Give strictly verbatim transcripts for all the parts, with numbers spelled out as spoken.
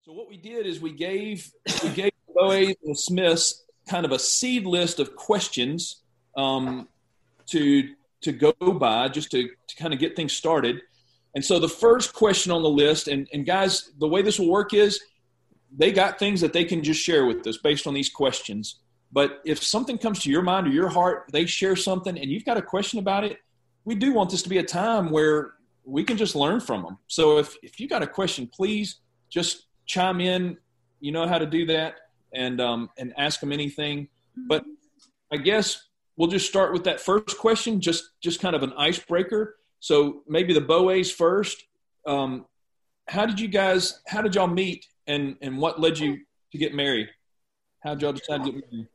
So what we did is we gave we gave the Boas and the Smiths kind of a seed list of questions um, to to go by, just to, to kind of get things started. And so the first question on the list, and, and guys, the way this will work is they got things that they can just share with us based on these questions. But if something comes to your mind or your heart, they share something and you've got a question about it, we do want this to be a time where we can just learn from them. So if, if you got a question, please just chime in. You know how to do that, and um, and ask them anything. But I guess we'll just start with that first question, just just kind of an icebreaker. So maybe the Boas first. Um, how did you guys, how did y'all meet, and, and what led you to get married? How did y'all decide to get married?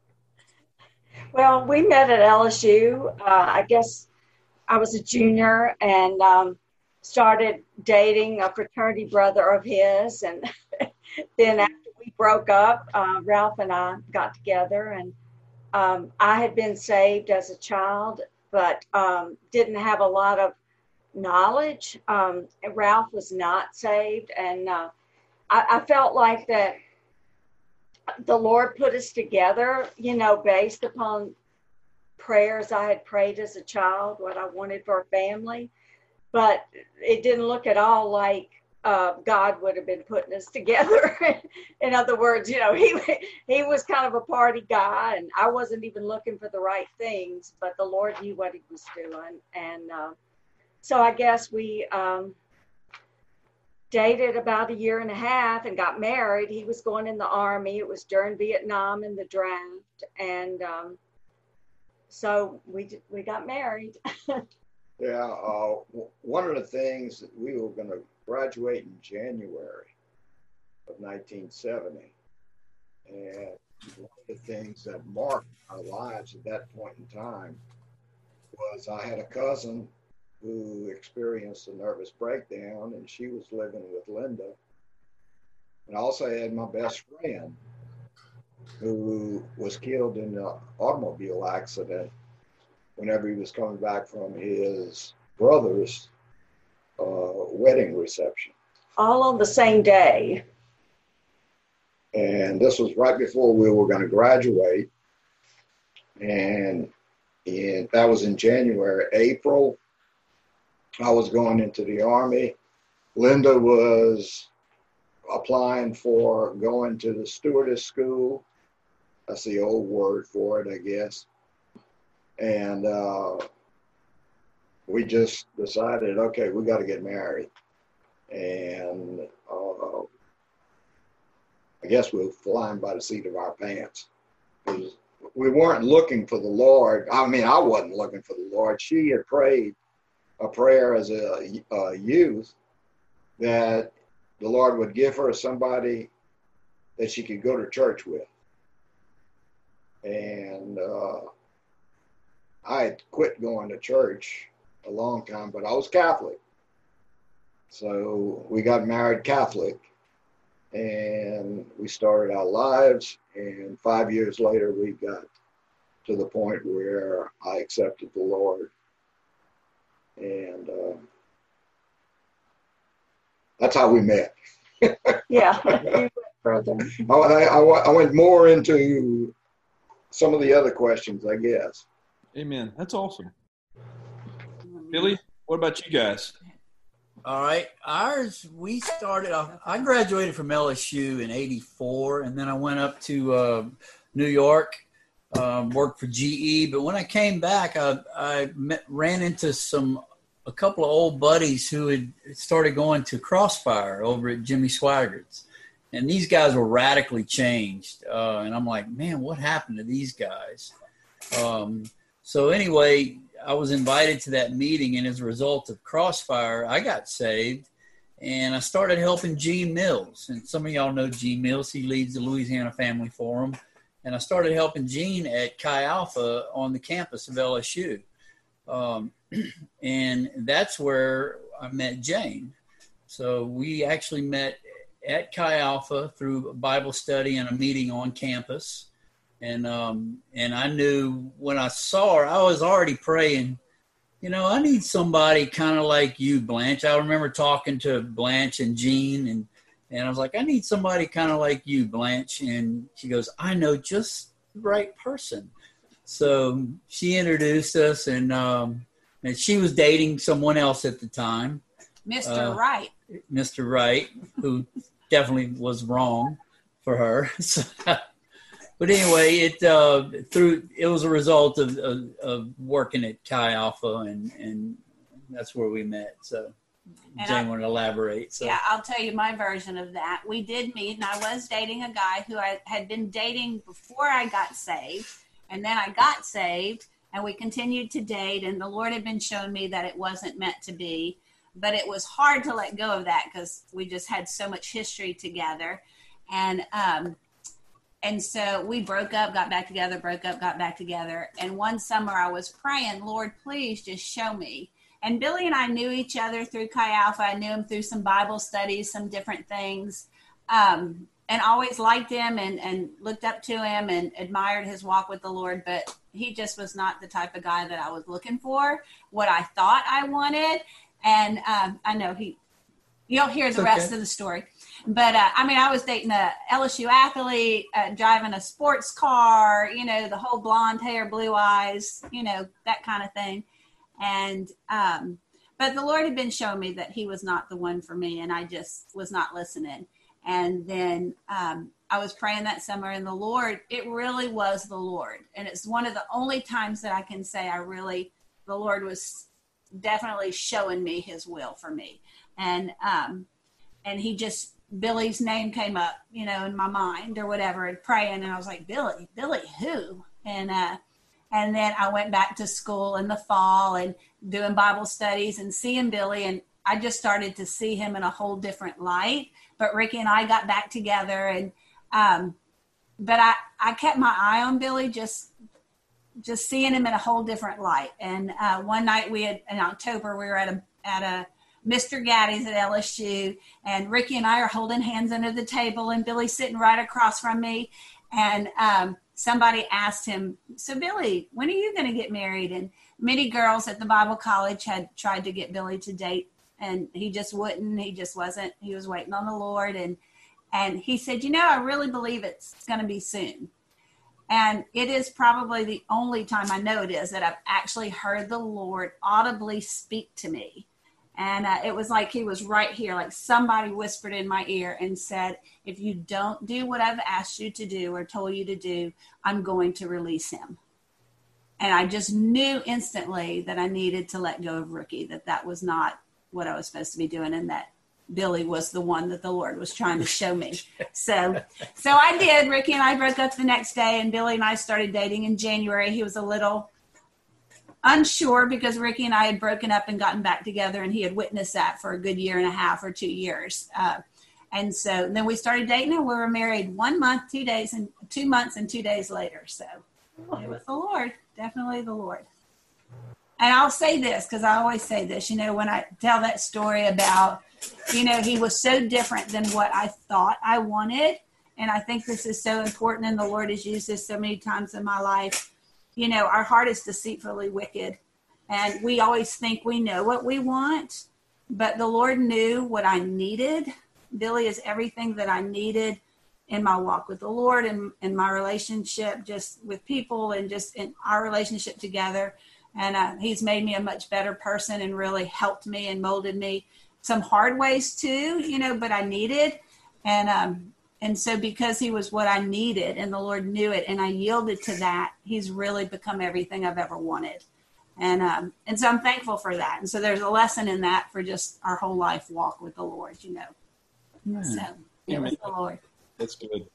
Well, we met at L S U. Uh, I guess I was a junior and um, started dating a fraternity brother of his. And then after we broke up, uh, Ralph and I got together. And um, I had been saved as a child, but um, didn't have a lot of knowledge. Um, Ralph was not saved. And uh, I, I felt like that the Lord put us together, you know, based upon prayers I had prayed as a child, what I wanted for a family. But it didn't look at all like uh, God would have been putting us together. In other words, you know, he he was kind of a party guy, and I wasn't even looking for the right things, but the Lord knew what he was doing. And uh, so I guess we um, dated about a year and a half and got married. He was going in the Army. It was during Vietnam and the draft. And um, so we we got married. Yeah, uh, w- one of the things that we were going to graduate in January of nineteen seventy. And one of the things that marked our lives at that point in time was I had a cousin who experienced a nervous breakdown, and she was living with Linda. And I also had my best friend who was killed in an automobile accident whenever he was coming back from his brother's uh, wedding reception. All on the same day. And this was right before we were going to graduate. And in, that was in January. April, I was going into the Army. Linda was applying for going to the stewardess school. That's the old word for it, I guess. And uh, we just decided, okay, we got to get married. And uh, I guess we were flying by the seat of our pants. We weren't looking for the Lord. I mean, I wasn't looking for the Lord. She had prayed a prayer as a, a youth that the Lord would give her somebody that she could go to church with. And uh, I had quit going to church a long time, but I was Catholic. So we got married Catholic, and we started our lives. And five years later, we got to the point where I accepted the Lord. And uh, that's how we met. Yeah, you went further. I, I, I went more into some of the other questions, I guess. Amen. That's awesome. Billy, what about you guys? All right. Ours, we started off, I graduated from L S U in eighty-four, and then I went up to uh, New York, um, worked for G E. But when I came back, I, I met, ran into some, a couple of old buddies who had started going to Crossfire over at Jimmy Swaggart's. And these guys were radically changed. Uh, and I'm like, man, what happened to these guys? Um, so anyway, I was invited to that meeting, and as a result of Crossfire, I got saved, and I started helping Gene Mills. And some of y'all know Gene Mills. He leads the Louisiana Family Forum. And I started helping Gene at Chi Alpha on the campus of L S U. Um, and that's where I met Jane. So we actually met at Chi Alpha through a Bible study and a meeting on campus. And um, and I knew when I saw her, I was already praying, you know, I need somebody kind of like you, Blanche. I remember talking to Blanche and Jean, and And I was like, I need somebody kind of like you, Blanche. And she goes, I know just the right person. So she introduced us, and um, and she was dating someone else at the time. Mister Uh, Wright. Mister Wright, who definitely was wrong for her. So, but anyway, it uh, through it was a result of, of, of working at Chi Alpha, and, and that's where we met. So And Jane I- wanted to elaborate. So Yeah, I'll tell you my version of that. We did meet, and I was dating a guy who I had been dating before I got saved. And then I got saved, and we continued to date, and the Lord had been showing me that it wasn't meant to be. But it was hard to let go of that because we just had so much history together. And um, and so we broke up, got back together, broke up, got back together. And one summer I was praying, Lord, please just show me. And Billy and I knew each other through Chi Alpha. I knew him through some Bible studies, some different things, um, and always liked him and, and looked up to him and admired his walk with the Lord. But he just was not the type of guy that I was looking for, what I thought I wanted. And um, I know he, you'll hear the It's rest okay. of the story. But uh, I mean, I was dating a L S U athlete, uh, driving a sports car, you know, the whole blonde hair, blue eyes, you know, that kind of thing. And, um, but the Lord had been showing me that he was not the one for me, and I just was not listening. And then um, I was praying that summer, and the Lord, it really was the Lord. And it's one of the only times that I can say I really, the Lord was definitely showing me his will for me. And, um, and he just, Billy's name came up, you know, in my mind or whatever, and praying. And I was like, Billy, Billy, who? And, uh, and then I went back to school in the fall and doing Bible studies and seeing Billy. And I just started to see him in a whole different light. But Ricky and I got back together, and, um, but I, I kept my eye on Billy, just, just seeing him in a whole different light. And uh, one night we had, in October, we were at a at a Mister Gaddy's at L S U, and Ricky and I are holding hands under the table, and Billy's sitting right across from me. And um, somebody asked him, so Billy, when are you going to get married? And many girls at the Bible college had tried to get Billy to date, and he just wouldn't. He just wasn't. He was waiting on the Lord. And, and he said, you know, I really believe it's going to be soon. And it is probably the only time, I know it is, that I've actually heard the Lord audibly speak to me. And uh, it was like he was right here, like somebody whispered in my ear and said, if you don't do what I've asked you to do or told you to do, I'm going to release him. And I just knew instantly that I needed to let go of Ricky, that that was not what I was supposed to be doing, and that Billy was the one that the Lord was trying to show me. So, so I did. Ricky and I broke up the next day, and Billy and I started dating in January. He was a little unsure because Ricky and I had broken up and gotten back together, and he had witnessed that for a good year and a half or two years. Uh, and so then we started dating, and we were married one month, two days, and two months and two days later. So it was the Lord, definitely the Lord. And I'll say this, because I always say this, you know, when I tell that story about, you know, he was so different than what I thought I wanted. And I think this is so important, and the Lord has used this so many times in my life. You know, our heart is deceitfully wicked, and we always think we know what we want, but the Lord knew what I needed. Billy is everything that I needed in my walk with the Lord, and in my relationship just with people, and just in our relationship together. And uh, he's made me a much better person and really helped me and molded me. Some hard ways too, you know, but I needed. And, um, and so because he was what I needed, and the Lord knew it, and I yielded to that, he's really become everything I've ever wanted. And, um, and so I'm thankful for that. And so there's a lesson in that for just our whole life walk with the Lord, you know. Yeah. So it was the Lord. That's good.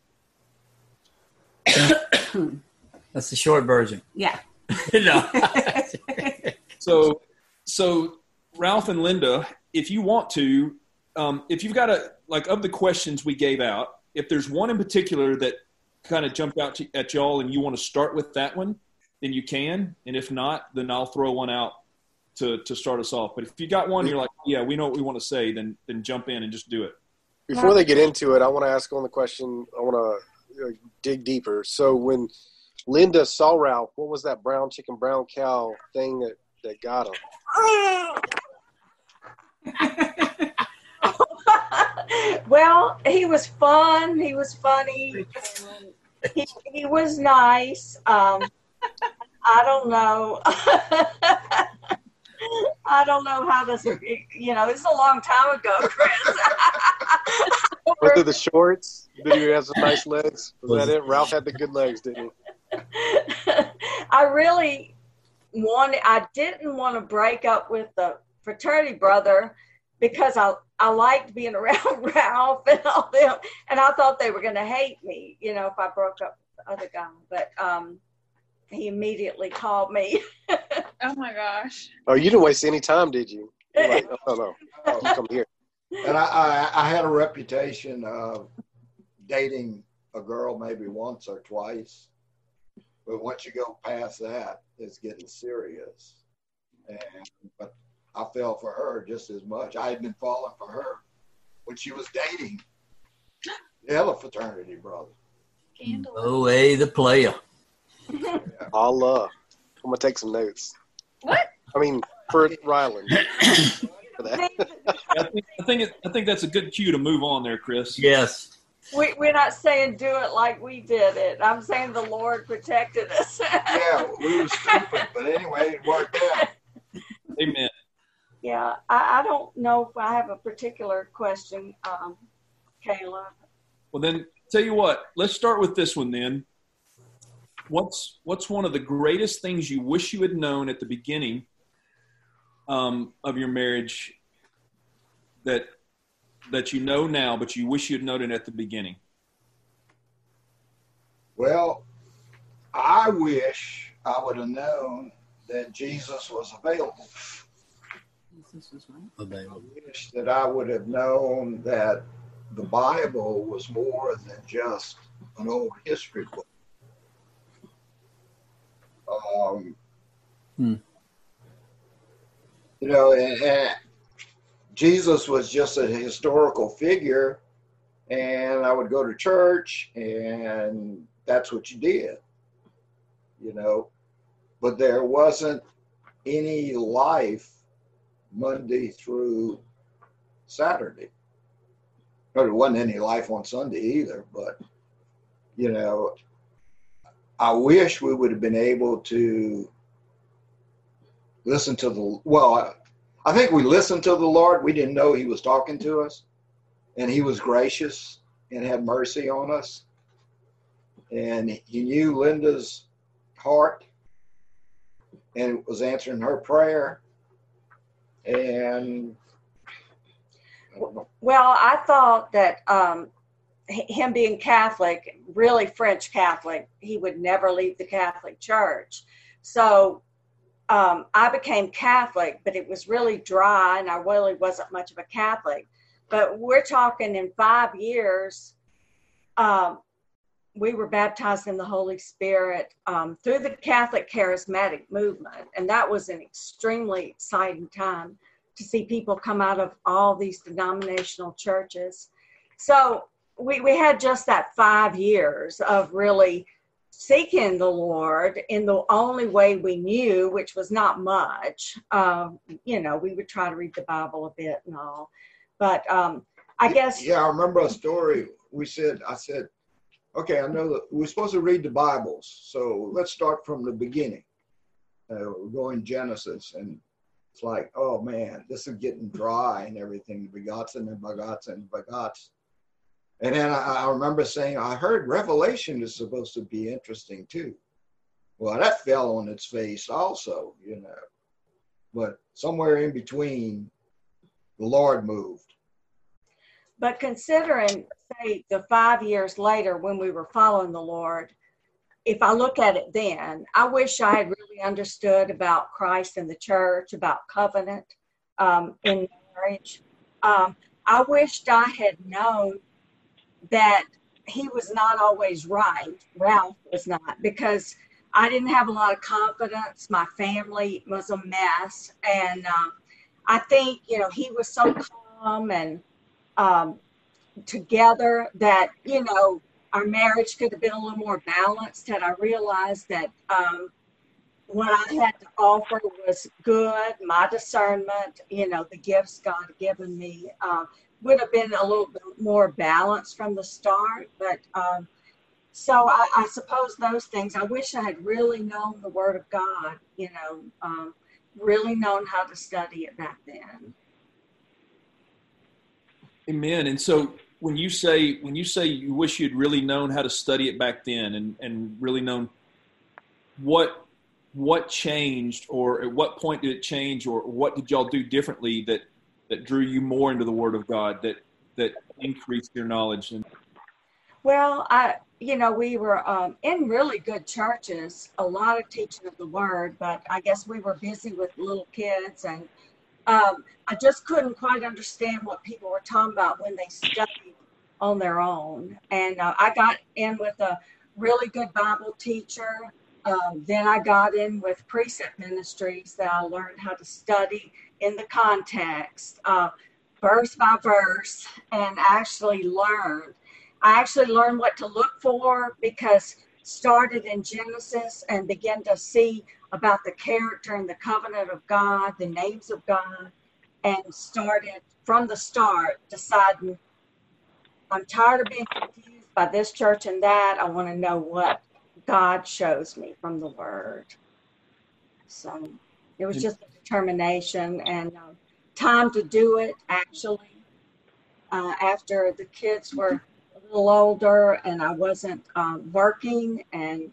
That's the short version. Yeah. No. So, so Ralph and Linda, if you want to, um, if you've got a, like of the questions we gave out, if there's one in particular that kind of jumped out to, at y'all and you want to start with that one, then you can. And if not, then I'll throw one out to, to start us off. But if you got one, you're like, yeah, we know what we want to say, then, then jump in and just do it. Before they get into it, I want to ask on the question, I want to uh, dig deeper. So when Linda saw Ralph, what was that brown chicken, brown cow thing that, that got him? Well, he was fun. He was funny. He, he was nice. Um, I don't know. I don't know how this, you know, it's a long time ago, Chris. Was it the shorts? Did he have some nice legs? Was that it? Ralph had the good legs, didn't he? I really wanted, I didn't want to break up with the fraternity brother because I, I liked being around Ralph and all them. And I thought they were going to hate me, you know, if I broke up with the other guy. But um, he immediately called me. Oh my gosh. Oh, you didn't waste any time, did you? You're like, oh, no, oh, come here. And I, I, I had a reputation of dating a girl maybe once or twice. But once you go past that, it's getting serious. And but I fell for her just as much. I had been falling for her when she was dating the other fraternity brother. Oh, hey, the player. All love. I'm going to take some notes. What? I mean, for Ryland. For that. I think I think, it, I think that's a good cue to move on there, Chris. Yes. We, we're not saying do it like we did it. I'm saying the Lord protected us. Yeah, we were stupid, but anyway, it worked out. Amen. Yeah, I, I don't know if I have a particular question, um, Kayla. Well, then, tell you what. Let's start with this one then. What's what's one of the greatest things you wish you had known at the beginning um, of your marriage that that you know now, but you wish you'd known it at the beginning? Well, I wish I would have known that Jesus was available. Available. I wish that I would have known that the Bible was more than just an old history book. Um, Hmm. You know, and, and Jesus was just a historical figure, and I would go to church, and that's what you did, you know. But there wasn't any life Monday through Saturday. Or there wasn't any life on Sunday either, but, you know, I wish we would have been able to listen to the, well, I, I think we listened to the Lord. We didn't know he was talking to us, and he was gracious and had mercy on us. And he knew Linda's heart and was answering her prayer. And I don't know. Well, I thought that um, him being Catholic, really French Catholic, he would never leave the Catholic Church. So um, I became Catholic, but it was really dry, and I really wasn't much of a Catholic. But we're talking in five years, um, we were baptized in the Holy Spirit um, through the Catholic Charismatic movement, and that was an extremely exciting time to see people come out of all these denominational churches. So we, we had just that five years of really seeking the Lord in the only way we knew, which was not much. Um, you know, we would try to read the Bible a bit and all. But um, I guess... Yeah, I remember a story. We said, I said, okay, I know that we're supposed to read the Bibles, so let's start from the beginning. Uh, we're going Genesis, and it's like, oh man, this is getting dry and everything, begotten and begots and begots. And then I, I remember saying, I heard Revelation is supposed to be interesting too. Well, that fell on its face also, you know. But somewhere in between, the Lord moved. But considering, say, the five years later when we were following the Lord, if I look at it then, I wish I had really understood about Christ and the church, about covenant um, in marriage. Um, I wished I had known that he was not always right. Ralph was not, because I didn't have a lot of confidence. My family was a mess. And um, I think, you know, he was so calm and um, together that, you know, our marriage could have been a little more balanced had I realized that um, what I had to offer was good, my discernment, you know, the gifts God had given me. Uh, would have been a little bit more balanced from the start. But um, so I, I suppose those things, I wish I had really known the Word of God, you know, um, really known how to study it back then. Amen. And so when you say when you say you wish you'd really known how to study it back then, and, and really known what what changed, or at what point did it change, or what did y'all do differently that that drew you more into the Word of God, that that increased your knowledge? And Well, I you know we were um, in really good churches, a lot of teaching of the Word, but I guess we were busy with little kids, and um, I just couldn't quite understand what people were talking about when they studied on their own. And uh, I got in with a really good Bible teacher. Um, then I got in with Precept Ministries, that I learned how to study in the context, uh, verse by verse, and actually learned. I actually learned what to look for, because started in Genesis and began to see about the character and the covenant of God, the names of God, and started from the start deciding, I'm tired of being confused by this church and that. I want to know what God shows me from the Word. So it was just a determination and uh, time to do it, actually. Uh, after the kids were a little older and I wasn't um, working, and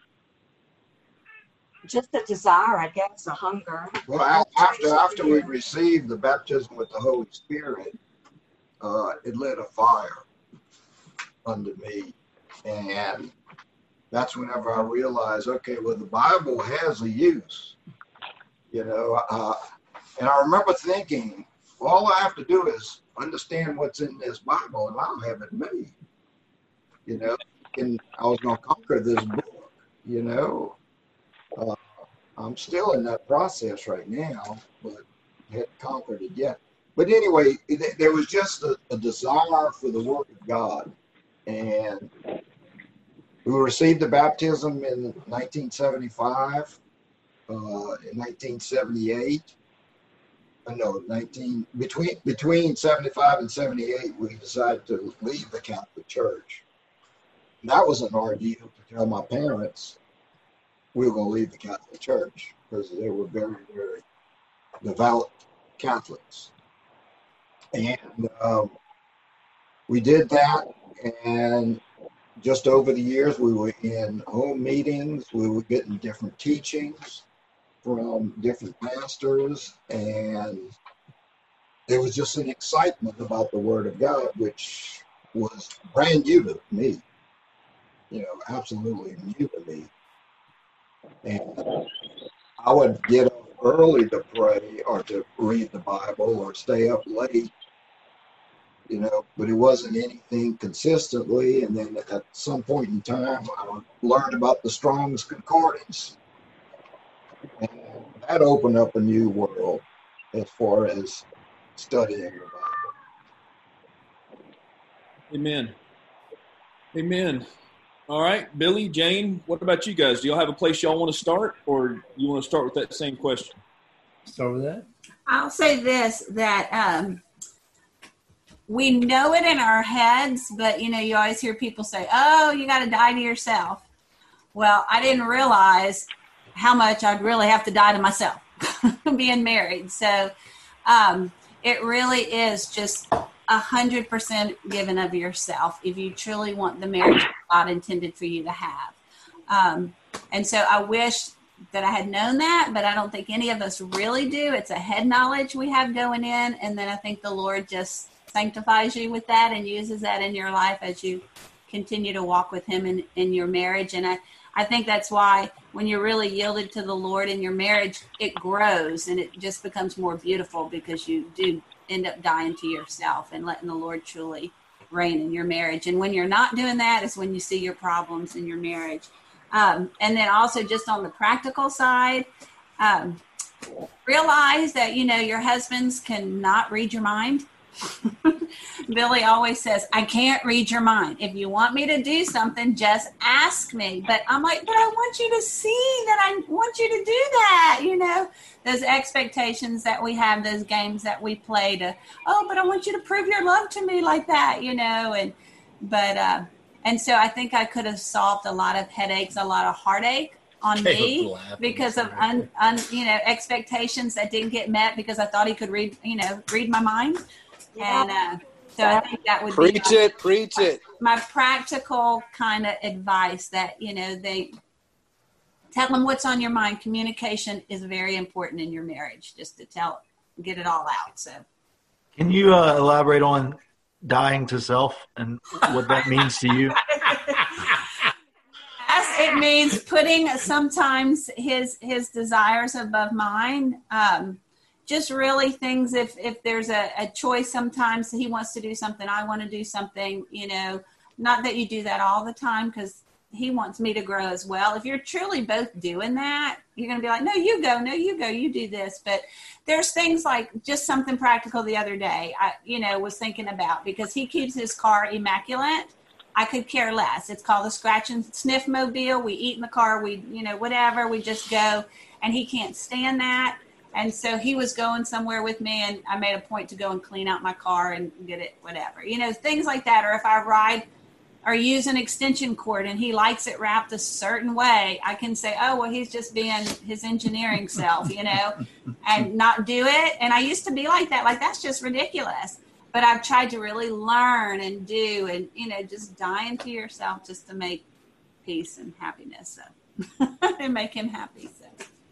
just a desire, I guess, a hunger. Well, after after we received the baptism with the Holy Spirit, uh, it lit a fire under me, and that's whenever I realized, okay, well, the Bible has a use, you know. Uh, and I remember thinking, all I have to do is understand what's in this Bible, and I'll have it made, you know. And I was going to conquer this book, you know. Uh, I'm still in that process right now, but haven't conquered it yet. But anyway, it, there was just a, a desire for the Word of God. And we received the baptism in nineteen seventy-five, uh, in nineteen seventy-eight. Uh, no, nineteen between between seventy-five and seventy-eight, we decided to leave the Catholic Church. And that was an ordeal to tell my parents we were going to leave the Catholic Church, because they were very, very devout Catholics. And um, we did that, and just over the years, we were in home meetings, we were getting different teachings from different pastors, and there was just an excitement about the Word of God, which was brand new to me, you know, absolutely new to me. And I would get up early to pray or to read the Bible or stay up late, you know, but it wasn't anything consistently. And then at some point in time, I learned about the Strong's Concordance. And that opened up a new world as far as studying the Bible. Amen. Amen. All right, Billy, Jane, what about you guys? Do y'all have a place y'all want to start, or you want to start with that same question? Start with that. I'll say this, that um, we know it in our heads, but, you know, you always hear people say, oh, you got to die to yourself. Well, I didn't realize how much I'd really have to die to myself being married. So um, it really is just a hundred percent given of yourself if you truly want the marriage God intended for you to have. Um, and so I wish that I had known that, but I don't think any of us really do. It's a head knowledge we have going in. And then I think the Lord just sanctifies you with that and uses that in your life as you continue to walk with him in, in your marriage. And I, I think that's why when you're really yielded to the Lord in your marriage, it grows and it just becomes more beautiful, because you do end up dying to yourself and letting the Lord truly reign in your marriage. And when you're not doing that is when you see your problems in your marriage. Um, and then also just on the practical side, um, realize that, you know, your husbands cannot read your mind. Billy always says, I can't read your mind. If you want me to do something, just ask me. But I'm like, but I want you to see that I want you to do that. You know, those expectations that we have, those games that we play to, oh, but I want you to prove your love to me like that, you know, and, but, uh, and so I think I could have solved a lot of headaches, a lot of heartache on me because of un, un, you know, expectations that didn't get met because I thought he could read, you know, read my mind. Yeah. And uh, so I think that would preach be my, it, preach my, it. My practical kind of advice that, you know, they tell them what's on your mind. Communication is very important in your marriage, just to tell, get it all out. So, can you uh, elaborate on dying to self and what that means to you? Yes, it means putting sometimes his his desires above mine. Um, just really things, if, if there's a, a choice, sometimes he wants to do something, I want to do something, you know, not that you do that all the time because he wants me to grow as well. If you're truly both doing that, you're going to be like, no, you go, no, you go, you do this. But there's things like just something practical the other day, I, you know, was thinking about because he keeps his car immaculate. I could care less. It's called the scratch and sniff mobile. We eat in the car. We, you know, whatever, we just go, and he can't stand that. And so he was going somewhere with me, and I made a point to go and clean out my car and get it, whatever, you know, things like that. Or if I ride or use an extension cord and he likes it wrapped a certain way, I can say, oh, well, he's just being his engineering self, you know, and not do it. And I used to be like that, like, that's just ridiculous. But I've tried to really learn and do, and, you know, just die into yourself just to make peace and happiness, so and make him happy. So.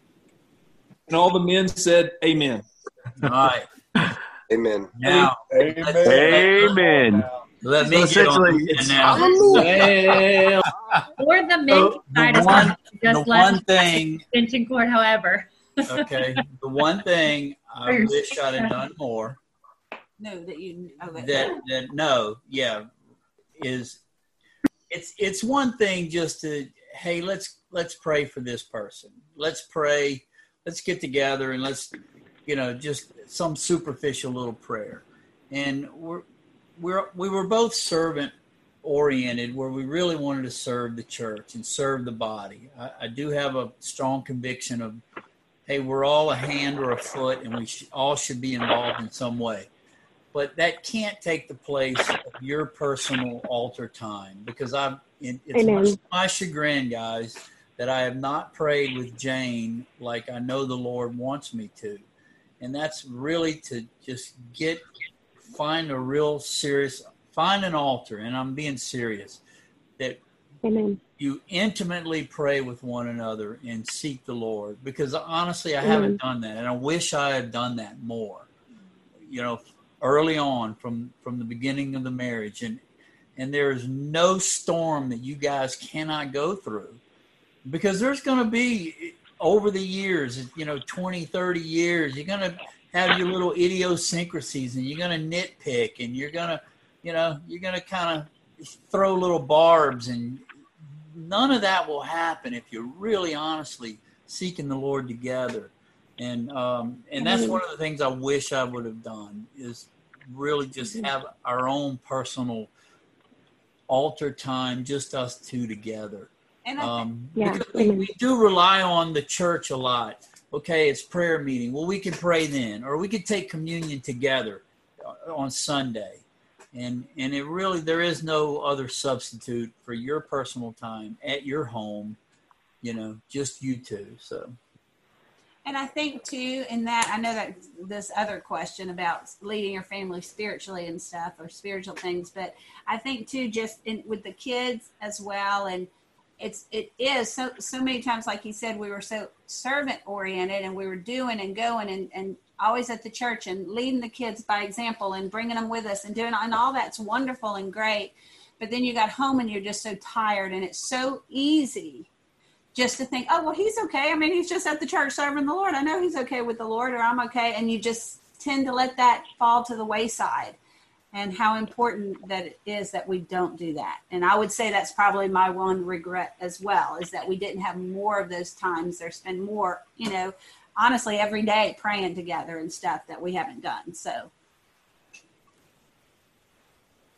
And all the men said, amen. All right. Amen. Now, Amen. Amen. Let me So get on essentially, it's- now. Well, Or the men So, can the decide one, to the just let one them thing, extension cord, however. okay, the one thing I Or your wish I'd have sister. done more No, that you, oh, that, that, that no, yeah, is it's it's one thing just to, hey, let's let's pray for this person. Let's pray. Let's get together and let's, you know, just some superficial little prayer. And we're we're we were both servant oriented, where we really wanted to serve the church and serve the body. I, I do have a strong conviction of, hey, we're all a hand or a foot, and we sh- all should be involved in some way. But that can't take the place of your personal altar time, because I've, it, it's Amen. much to my chagrin, guys, that I have not prayed with Jane like I know the Lord wants me to. And that's really to just get, find a real serious, find an altar, and I'm being serious, that Amen. you intimately pray with one another and seek the Lord. Because honestly, I haven't done that, and I wish I had done that more, you know, early on from, from the beginning of the marriage. And, and there is no storm that you guys cannot go through, because there's going to be, over the years, you know, twenty, thirty years, you're going to have your little idiosyncrasies, and you're going to nitpick, and you're going to, you know, you're going to kind of throw little barbs, and none of that will happen if you're really honestly seeking the Lord together. And, um, and that's one of the things I wish I would have done, is really just have our own personal altar time, just us two together. And I Um, Yeah, because we, we do rely on the church a lot. Okay, it's prayer meeting. Well, we can pray then, or we could take communion together on Sunday. And and it really, there is no other substitute for your personal time at your home, you know, just you two. So. And I think too, in that, I know that this other question about leading your family spiritually and stuff, or spiritual things, but I think too, just in, with the kids as well. And it's, it is so, so many times, like you said, we were so servant oriented, and we were doing and going and, and always at the church and leading the kids by example and bringing them with us and doing, and all that's wonderful and great. But then you got home and you're just so tired, and it's so easy just to think, oh, well, he's okay. I mean, he's just at the church serving the Lord. I know he's okay with the Lord, or I'm okay. And you just tend to let that fall to the wayside, and how important that it is that we don't do that. And I would say that's probably my one regret as well, is that we didn't have more of those times or spend more, you know, honestly, every day praying together and stuff that we haven't done. So.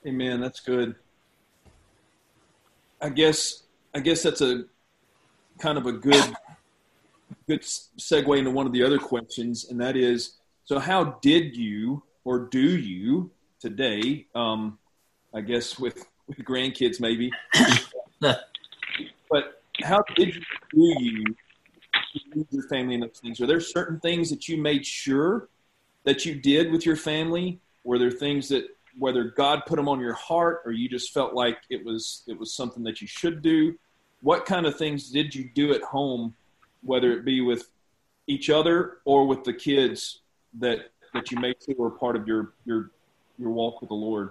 Amen. That's good. I guess I guess that's a kind of a good good segue into one of the other questions, and that is, so how did you or do you today, um, I guess with, with grandkids maybe, but how did you do you with your family in those things? Are there certain things that you made sure that you did with your family? Were there things that, whether God put them on your heart or you just felt like it was it was something that you should do? What kind of things did you do at home, whether it be with each other or with the kids that that you made sure were part of your your your walk with the Lord?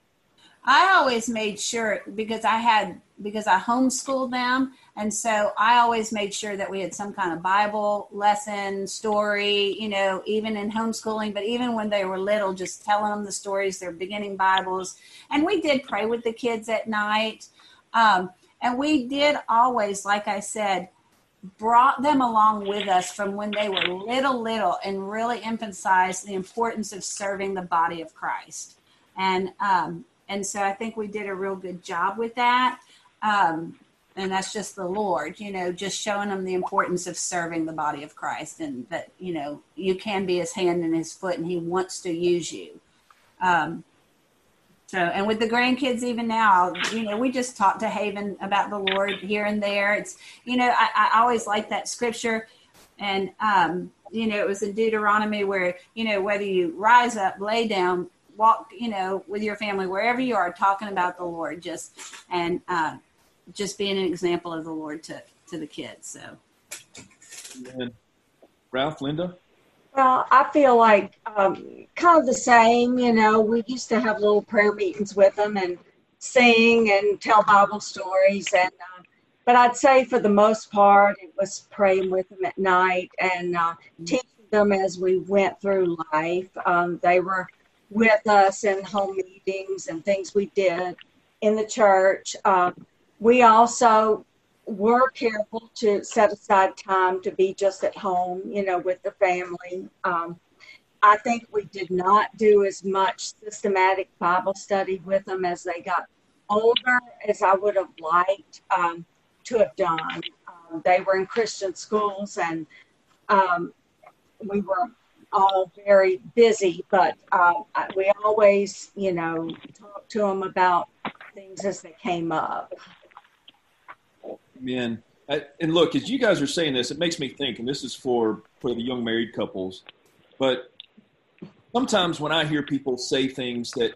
I always made sure, because I had because I homeschooled them, and so I always made sure that we had some kind of Bible lesson, story, you know, even in homeschooling, but even when they were little, just telling them the stories, their beginning Bibles. And we did pray with the kids at night. Um, and we did always, like I said, brought them along with us from when they were little, little, and really emphasized the importance of serving the body of Christ. And, um, and so I think we did a real good job with that. Um, and that's just the Lord, you know, just showing them the importance of serving the body of Christ, and that, you know, you can be his hand and his foot, and he wants to use you. Um, so, and with the grandkids, even now, you know, we just talk to Haven about the Lord here and there. It's, you know, I, I always like that scripture. And, um, you know, it was in Deuteronomy where, you know, whether you rise up, lay down, walk, you know, with your family, wherever you are, talking about the Lord, just, and, uh, just being an example of the Lord to, to the kids. So. And Ralph, Linda? Well, I feel like um, kind of the same, you know, we used to have little prayer meetings with them and sing and tell Bible stories. And, uh, but I'd say for the most part, it was praying with them at night and uh, teaching them as we went through life. Um, they were with us in home meetings and things we did in the church. Um, we also were careful to set aside time to be just at home, you know, with the family. Um, I think we did not do as much systematic Bible study with them as they got older as I would have liked um, to have done. Um, they were in Christian schools, and um, we were all very busy, but um, we always, you know, talked to them about things as they came up. Man, I, and look, as you guys are saying this, it makes me think, and this is for, for the young married couples, but sometimes when I hear people say things that,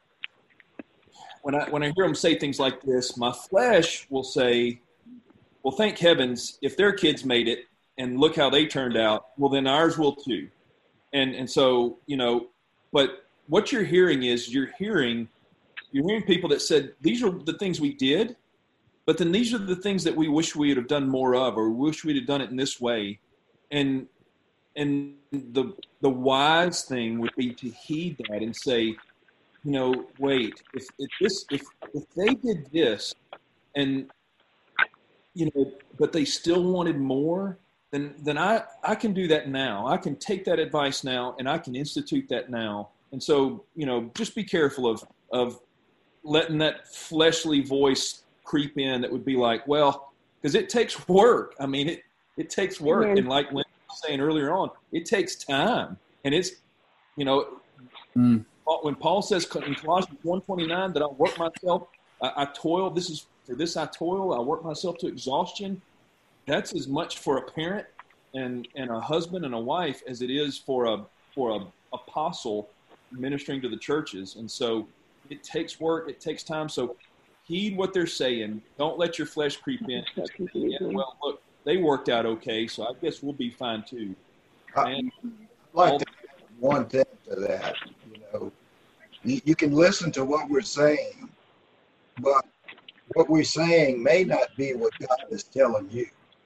when I when I hear them say things like this, my flesh will say, well, thank heavens, if their kids made it and look how they turned out, well, then ours will too. And and so, you know, but what you're hearing is you're hearing, you're hearing people that said, these are the things we did, but then these are the things that we wish we would have done more of, or wish we'd have done it in this way. And and the the wise thing would be to heed that and say, you know, wait, if, if this if if they did this, and you know, but they still wanted more, then then I, I can do that now. I can take that advice now, and I can institute that now. And so, you know, just be careful of of letting that fleshly voice creep in that would be like, well, because it takes work. I mean, it, it takes work. Mm-hmm. And like Lynn was saying earlier on, it takes time. And it's, you know, mm. when Paul says in Colossians one twenty-nine that I work myself, I, I toil, this is for this I toil, I work myself to exhaustion. That's as much for a parent and, and a husband and a wife as it is for a for a apostle ministering to the churches. And so it takes work, it takes time. So heed what they're saying. Don't let your flesh creep in. Yeah, well, look, they worked out okay, so I guess we'll be fine too. And I'd like to add one thing to that. You know, you, you can listen to what we're saying, but what we're saying may not be what God is telling you.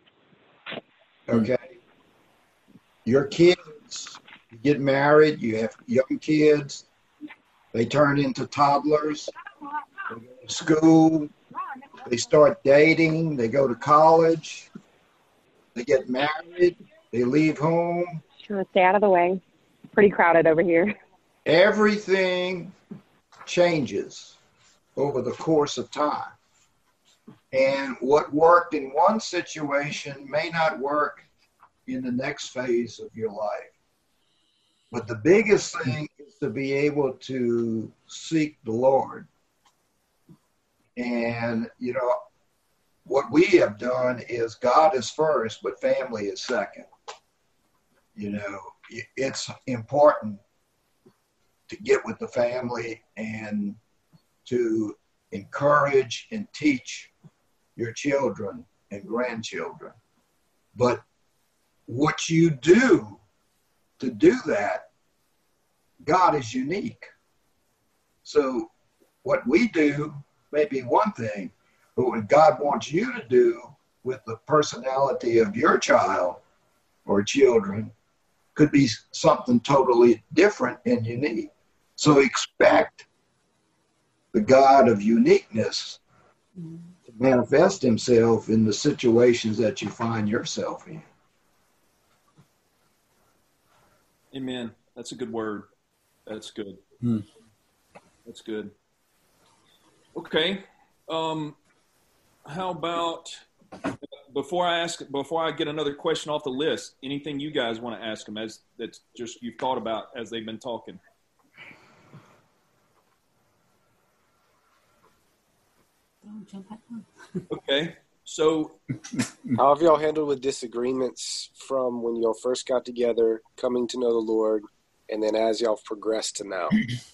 Okay? Your kids, you get married, you have young kids, they turn into toddlers, they go to school, they start dating, they go to college, they get married, they leave home. Sure, stay out of the way. Pretty crowded over here. Everything changes. over the course of time. And what worked in one situation may not work in the next phase of your life. But the biggest thing is to be able to seek the Lord. And, you know, what we have done is God is first, but family is second. You know, it's important to get with the family and to encourage and teach your children and grandchildren. But what you do to do that, God is unique. So what we do may be one thing, but what God wants you to do with the personality of your child or children could be something totally different and unique. So expect the God of uniqueness to manifest himself in the situations that you find yourself in. Amen. That's a good word. That's good. Hmm. That's good. Okay. Um, how about before I ask, before I get another question off the list, anything you guys want to ask them as that's just you've thought about as they've been talking? Okay. So how have y'all handled with disagreements from when y'all first got together, coming to know the Lord, and then as y'all progressed to now?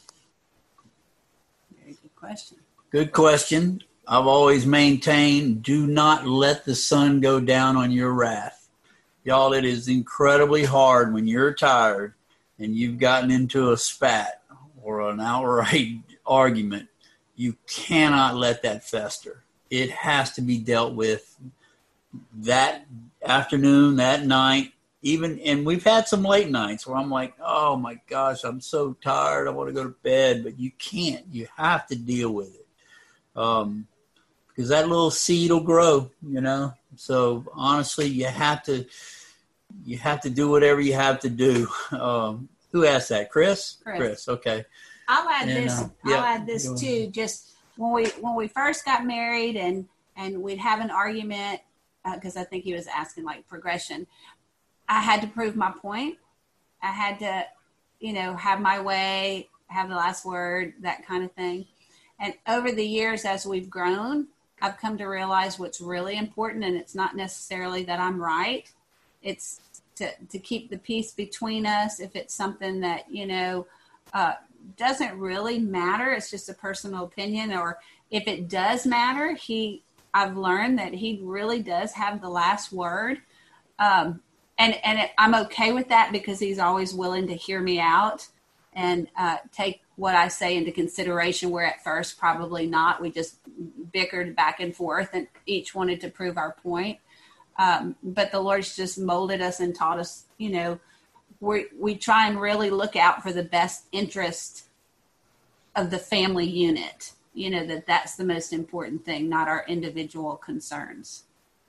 Very good question. Good question. I've always maintained, do not let the sun go down on your wrath. Y'all, it is incredibly hard when you're tired and you've gotten into a spat or an outright argument. You cannot let that fester. It has to be dealt with that afternoon, that night, even, and we've had some late nights where I'm like, oh my gosh, I'm so tired. I want to go to bed, but you can't. You have to deal with it. Um, because that little seed will grow, you know? So honestly, you have to, you have to do whatever you have to do. Um, who asked that? Chris? Chris. Chris. Okay. I'll add And, this. uh, yeah, I'll add this go too. ahead. Just when we when we first got married, and and we'd have an argument because uh, I think he was asking like progression. I had to prove my point. I had to, you know, have my way, have the last word, that kind of thing. And over the years, as we've grown, I've come to realize what's really important, and it's not necessarily that I'm right. It's to to keep the peace between us. If it's something that, you know, uh, doesn't really matter, it's just a personal opinion, or if it does matter, he, I've learned that he really does have the last word. Um, and and it, I'm okay with that because he's always willing to hear me out and uh, take what I say into consideration, where at first probably not. We just bickered back and forth and each wanted to prove our point. Um, but the Lord's just molded us and taught us, you know, we we try and really look out for the best interest of the family unit. You know, that that's the most important thing, not our individual concerns.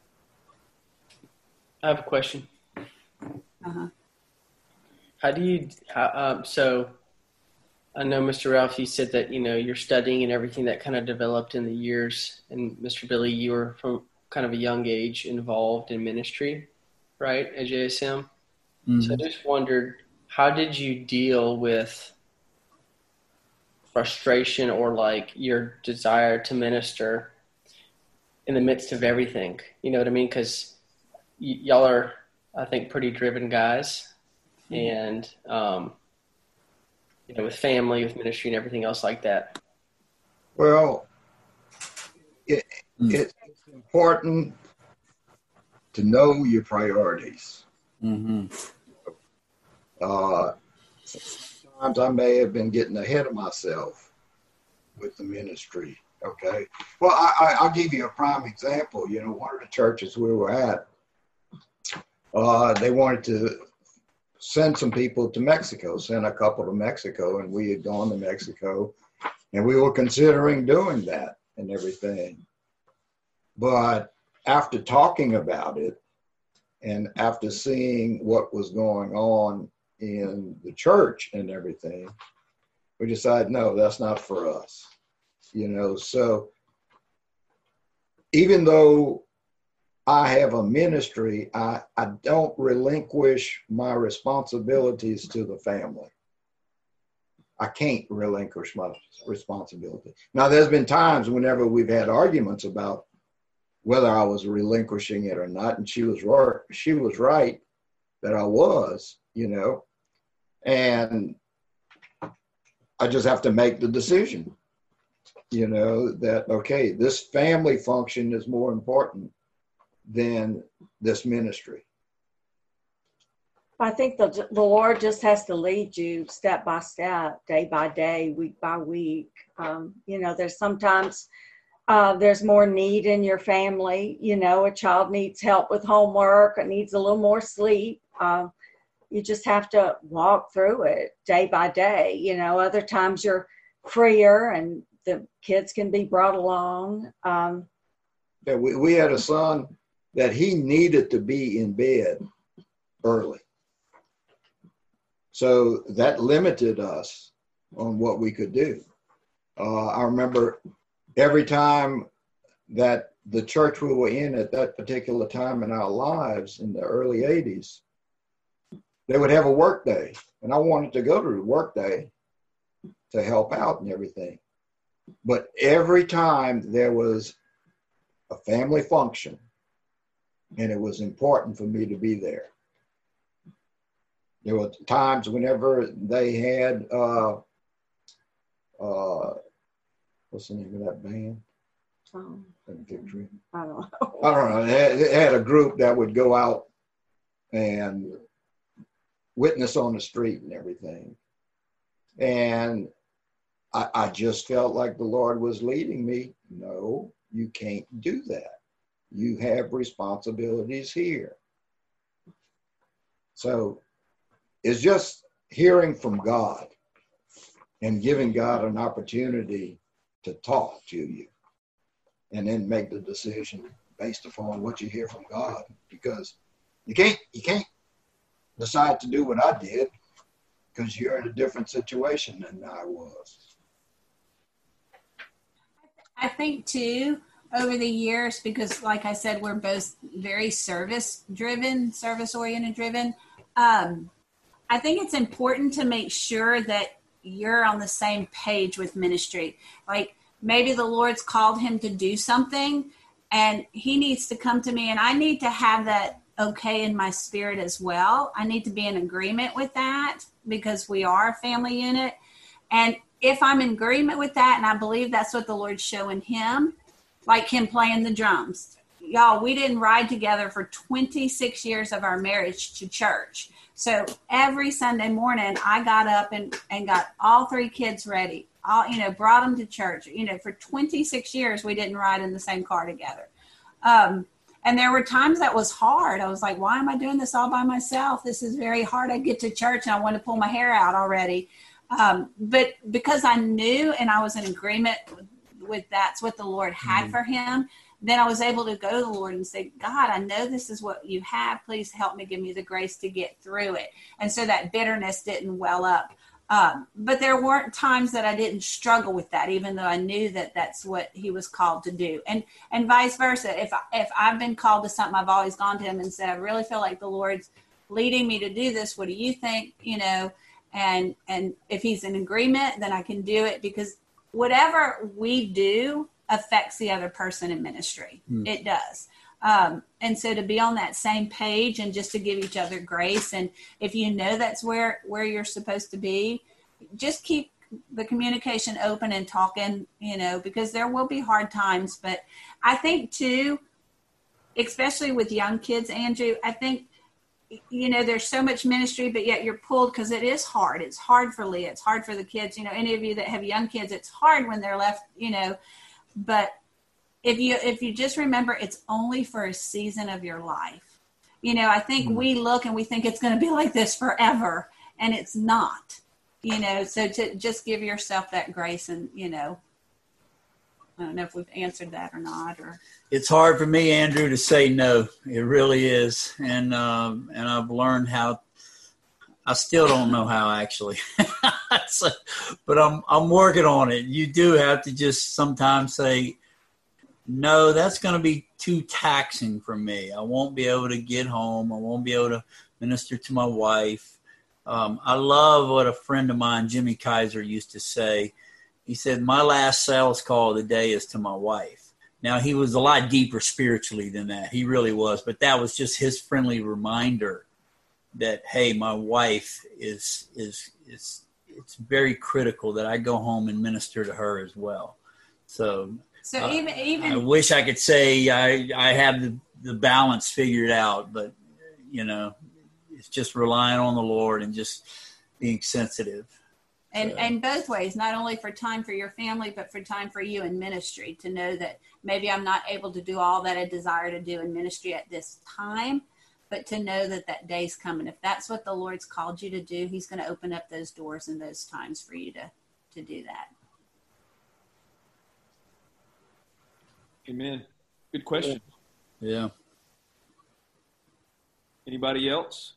I have a question. Uh-huh. How do you, how, um, so I know Mister Ralph, you said that, you know, you're studying and everything that kind of developed in the years. And Mister Billy, you were from kind of a young age involved in ministry, right, at J S M? Mm-hmm. So I just wondered, how did you deal with frustration or like your desire to minister in the midst of everything? You know what I mean? Because y- y'all are, I think, pretty driven guys. Mm-hmm. And, um, you know, with family, with ministry and everything else like that. Well, it, mm. it's important to know your priorities. Mm-hmm. Uh, sometimes I may have been getting ahead of myself with the ministry. Okay. Well, I, I, I'll give you a prime example. You know, one of the churches we were at, uh, they wanted to send some people to Mexico, send a couple to Mexico, and we had gone to Mexico, and we were considering doing that and everything. But after talking about it, and after seeing what was going on in the church and everything, we decided, no, that's not for us. you know. So even though I have a ministry, I, I don't relinquish my responsibilities to the family. I can't relinquish my responsibility. Now, there's been times whenever we've had arguments about whether I was relinquishing it or not, and she was right, she was right that I was, you know, and I just have to make the decision, you know, that, okay, this family function is more important than this ministry. I think the, the Lord just has to lead you step by step, day by day, week by week. Um, you know, there's sometimes uh, there's more need in your family. You know, a child needs help with homework, or needs a little more sleep. Uh, you just have to walk through it day by day. You know, other times you're freer and the kids can be brought along. Um, yeah, we, we had a son that he needed to be in bed early. So that limited us on what we could do. Uh, I remember every time that the church we were in at that particular time in our lives in the early eighties, they would have a work day. And I wanted to go to the work day to help out and everything. But every time there was a family function, and it was important for me to be there. There were times whenever they had, uh, uh, what's the name of that band? Oh, Victory. I don't know. I don't know. They had, they had a group that would go out and witness on the street and everything. And I, I just felt like the Lord was leading me. No, you can't do that. You have responsibilities here. So it's just hearing from God and giving God an opportunity to talk to you, and then make the decision based upon what you hear from God. Because you can't you can't decide to do what I did because you're in a different situation than I was. I think too, over the years, because like I said, we're both very service driven, service oriented driven. Um, I think it's important to make sure that you're on the same page with ministry. Like maybe the Lord's called him to do something and he needs to come to me, and I need to have that okay in my spirit as well. I need to be in agreement with that because we are a family unit. And if I'm in agreement with that, and I believe that's what the Lord's showing him, like him playing the drums. Y'all, we didn't ride together for twenty-six years of our marriage to church. So every Sunday morning, I got up and, and got all three kids ready. All, you know, brought them to church. You know, for twenty-six years, we didn't ride in the same car together. Um, and there were times that was hard. I was like, why am I doing this all by myself? This is very hard. I get to church and I want to pull my hair out already. Um, but because I knew and I was in agreement with, with that's what the Lord had mm-hmm. for him, then I was able to go to the Lord and say, God, I know this is what you have. Please help me, give me the grace to get through it. And so that bitterness didn't well up. Um, but there weren't times that I didn't struggle with that, even though I knew that that's what he was called to do. And and vice versa. If, I, if I've been called to something, I've always gone to him and said, I really feel like the Lord's leading me to do this. What do you think? You know, and and if he's in agreement, then I can do it, because whatever we do affects the other person in ministry. Mm. It does. Um, and so to be on that same page and just to give each other grace. And if you know that's where, where you're supposed to be, just keep the communication open and talking, you know, because there will be hard times. But I think too, especially with young kids, Andrew, I think, you know, there's so much ministry, but yet you're pulled because it is hard. It's hard for Leah. It's hard for the kids. You know, any of you that have young kids, it's hard when they're left, you know, but if you, if you just remember, it's only for a season of your life. You know, I think mm-hmm. we look and we think it's going to be like this forever, and it's not, you know, so to just give yourself that grace. And, you know, I don't know if we've answered that or not, or. It's hard for me, Andrew, to say no. It really is. And, um, and I've learned how, I still don't know how actually, so, but I'm I'm working on it. You do have to just sometimes say, no, that's going to be too taxing for me. I won't be able to get home. I won't be able to minister to my wife. Um, I love what a friend of mine, Jimmy Kaiser, used to say. He said, my last sales call of the day is to my wife. Now, he was a lot deeper spiritually than that. He really was. But that was just his friendly reminder that, hey, my wife is, is, is, it's very critical that I go home and minister to her as well. So, So uh, even even I wish I could say I, I have the, the balance figured out, but, you know, it's just relying on the Lord and just being sensitive. And So- and both ways, not only for time for your family, but for time for you in ministry, to know that maybe I'm not able to do all that I desire to do in ministry at this time, but to know that that day's coming. If that's what the Lord's called you to do, he's going to open up those doors and those times for you to, to do that. Amen. Good question. Yeah. Anybody else?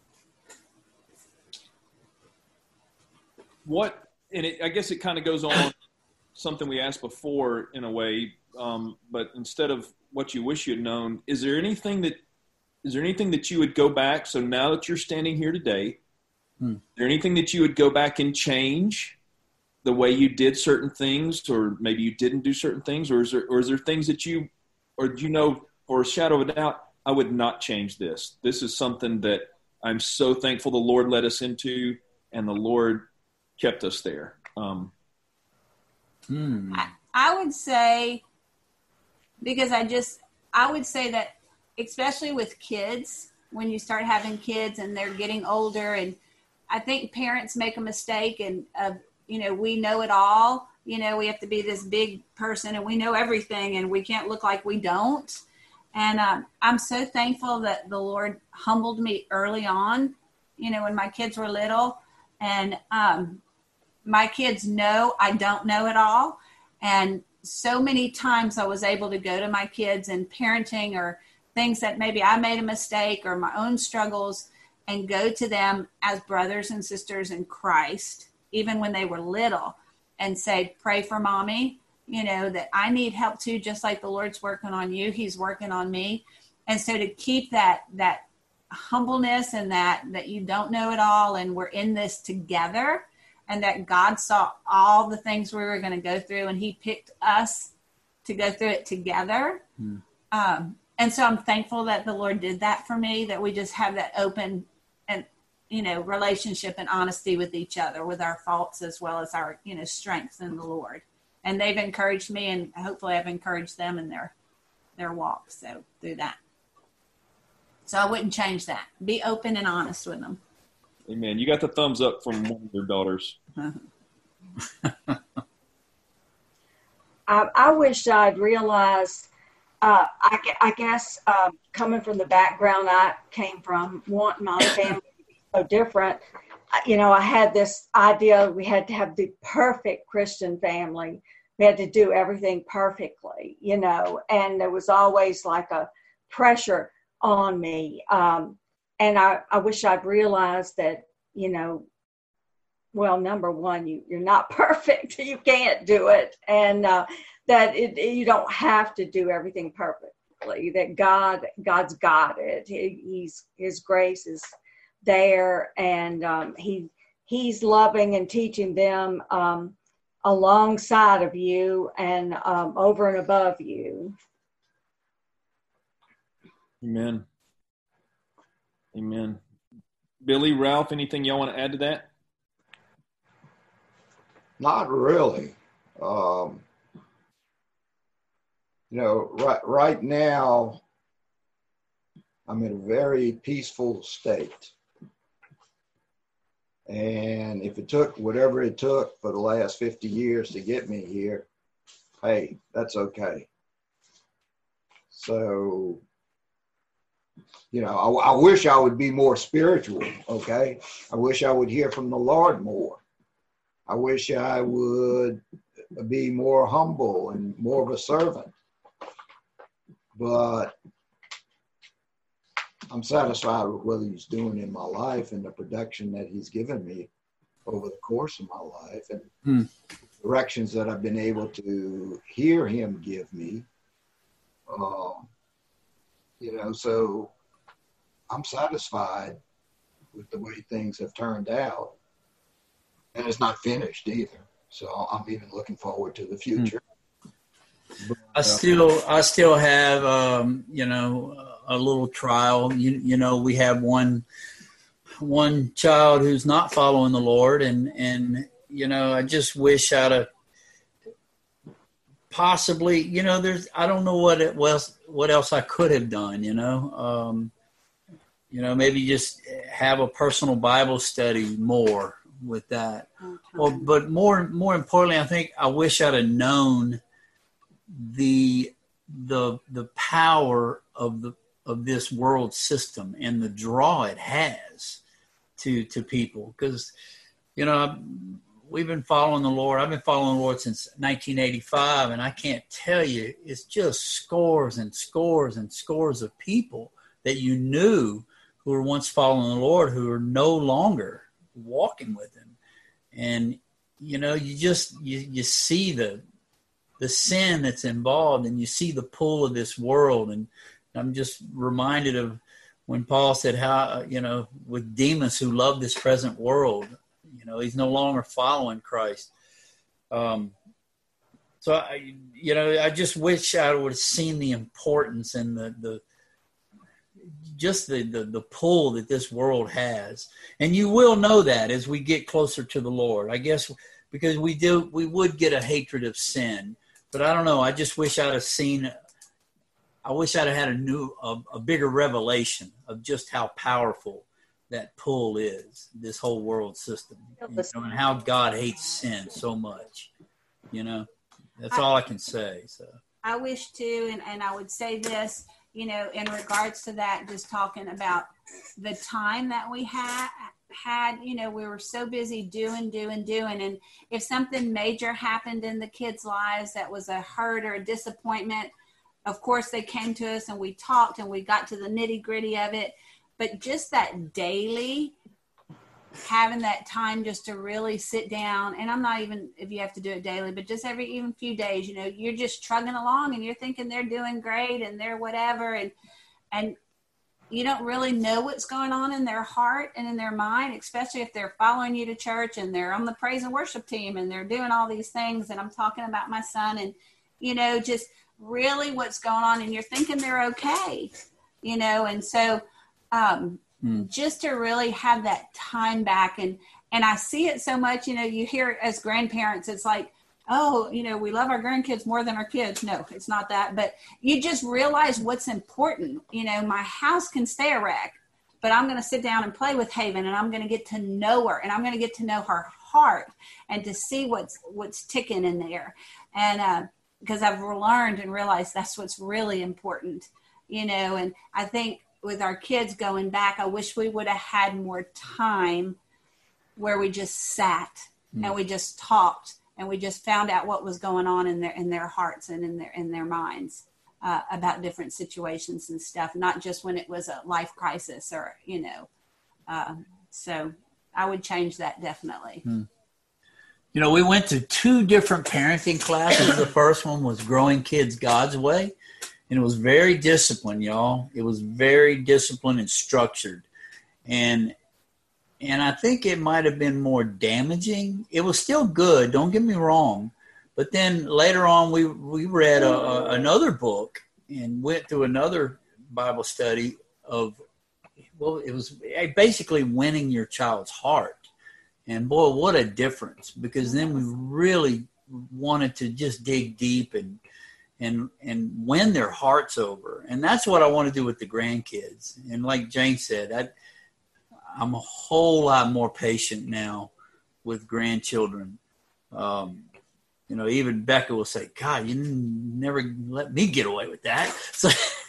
What, and it, I guess it kind of goes on something we asked before in a way, um, but instead of what you wish you had known, is there anything that, is there anything that you would go back? So now that you're standing here today, Hmm. is there anything that you would go back and change the way you did certain things, or maybe you didn't do certain things, or is there, or is there things that you, or do you know, for a shadow of a doubt, I would not change this. This is something that I'm so thankful the Lord led us into, and the Lord kept us there. Um, Hmm. I, I would say, because I just, I would say that, especially with kids, when you start having kids and they're getting older, and I think parents make a mistake, and uh, you know, we know it all. You know, we have to be this big person and we know everything, and we can't look like we don't. And um, I'm so thankful that the Lord humbled me early on, you know, when my kids were little. And um, my kids know I don't know it all. And so many times I was able to go to my kids and parenting, or things that maybe I made a mistake, or my own struggles, and go to them as brothers and sisters in Christ, even when they were little, and say, pray for mommy, you know, that I need help too, just like the Lord's working on you. He's working on me. And so to keep that, that humbleness, and that, that you don't know it all, and we're in this together, and that God saw all the things we were going to go through, and he picked us to go through it together. Hmm. Um, and so I'm thankful that the Lord did that for me, that we just have that open and, you know, relationship and honesty with each other, with our faults as well as our, you know, strengths in the Lord. And they've encouraged me, and hopefully I've encouraged them in their, their walk. So through that. So I wouldn't change that. Be open and honest with them. amen. You got the thumbs up from one of your daughters. I, I wish I'd realized, uh, I, gue- I guess um, coming from the background I came from, wanting my family to be so different, I- you know, I had this idea we had to have the perfect Christian family. We had to do everything perfectly, you know, and there was always like a pressure on me. Um, and I, I wish I'd realized that, you know, well, number one, you, you're not perfect. You can't do it. And uh, that it, you don't have to do everything perfectly, that God, God's got it. He, he's, his grace is there, and um, he, he's loving and teaching them um, alongside of you, and um, over and above you. Amen. Amen. Billy, Ralph, anything y'all want to add to that? Not really. Um, you know, right right now, I'm in a very peaceful state. And if it took whatever it took for the last fifty years to get me here, hey, that's okay. So, you know, I, I wish I would be more spiritual, okay? I wish I would hear from the Lord more. I wish I would be more humble and more of a servant. But I'm satisfied with what he's doing in my life and the production that he's given me over the course of my life and Hmm. directions that I've been able to hear him give me. Um, you know, so I'm satisfied with the way things have turned out. And it's not finished either. So I'm even looking forward to the future. But, I uh, still, I still have, um, you know, a little trial. You, you know, we have one, one child who's not following the Lord, and and you know, I just wish I'd have possibly, you know, there's, I don't know what it was, what else I could have done. You know, um, you know, maybe just have a personal Bible study more with that. Well, but more, more importantly, I think I wish I'd have known the the the power of the of this world system and the draw it has to to people, because you know we've been following the Lord. I've been following the Lord since nineteen eighty-five, and I can't tell you, it's just scores and scores and scores of people that you knew who were once following the Lord who are no longer walking with Him, and you know you just you you see the the sin that's involved, and you see the pull of this world. And I'm just reminded of when Paul said how, you know, with Demas, who loved this present world, you know, he's no longer following Christ. Um, so, I, you know, I just wish I would have seen the importance and the, the just the, the, the pull that this world has. And you will know that as we get closer to the Lord, I guess, because we do, we would get a hatred of sin. But I don't know. I just wish I'd have seen, I wish I'd have had a new, a, a bigger revelation of just how powerful that pull is, this whole world system, you know, and how God hates sin so much. You know, that's all I can say. So I wish too, and, and I would say this, you know, in regards to that, just talking about the time that we had, had, you know, we were so busy doing, doing, doing. And if something major happened in the kids' lives that was a hurt or a disappointment, of course they came to us and we talked and we got to the nitty gritty of it. But just that daily, having that time just to really sit down, and I'm not even, if you have to do it daily, but just every even few days, you know, you're just trugging along and you're thinking they're doing great and they're whatever. And, and, you don't really know what's going on in their heart and in their mind, especially if they're following you to church and they're on the praise and worship team and they're doing all these things. And I'm talking about my son, and, you know, just really what's going on, and you're thinking they're okay, you know? And so um, mm. just to really have that time back. And, and I see it so much, you know, you hear it as grandparents, it's like, oh, you know, we love our grandkids more than our kids. No, it's not that. But you just realize what's important. You know, my house can stay a wreck, but I'm going to sit down and play with Haven, and I'm going to get to know her, and I'm going to get to know her heart and to see what's what's ticking in there. And uh, because I've learned and realized that's what's really important, you know. And I think with our kids going back, I wish we would have had more time where we just sat mm. and we just talked. And we just found out what was going on in their in their hearts and in their in their minds uh, about different situations and stuff. Not just when it was a life crisis or, you know. Uh, so I would change that definitely. Hmm. You know, we went to two different parenting classes. The first one was Growing Kids God's Way, and it was very disciplined, y'all. It was very disciplined and structured, and. And I think it might have been more damaging. It was still good, don't get me wrong. But then later on, we we read a, a, another book and went through another Bible study of, well, it was basically winning your child's heart. And boy, what a difference. Because then we really wanted to just dig deep and and and win their hearts over. And that's what I want to do with the grandkids. And like Jane said, I I'm a whole lot more patient now with grandchildren. Um, you know, even Becca will say, God, you never let me get away with that. So,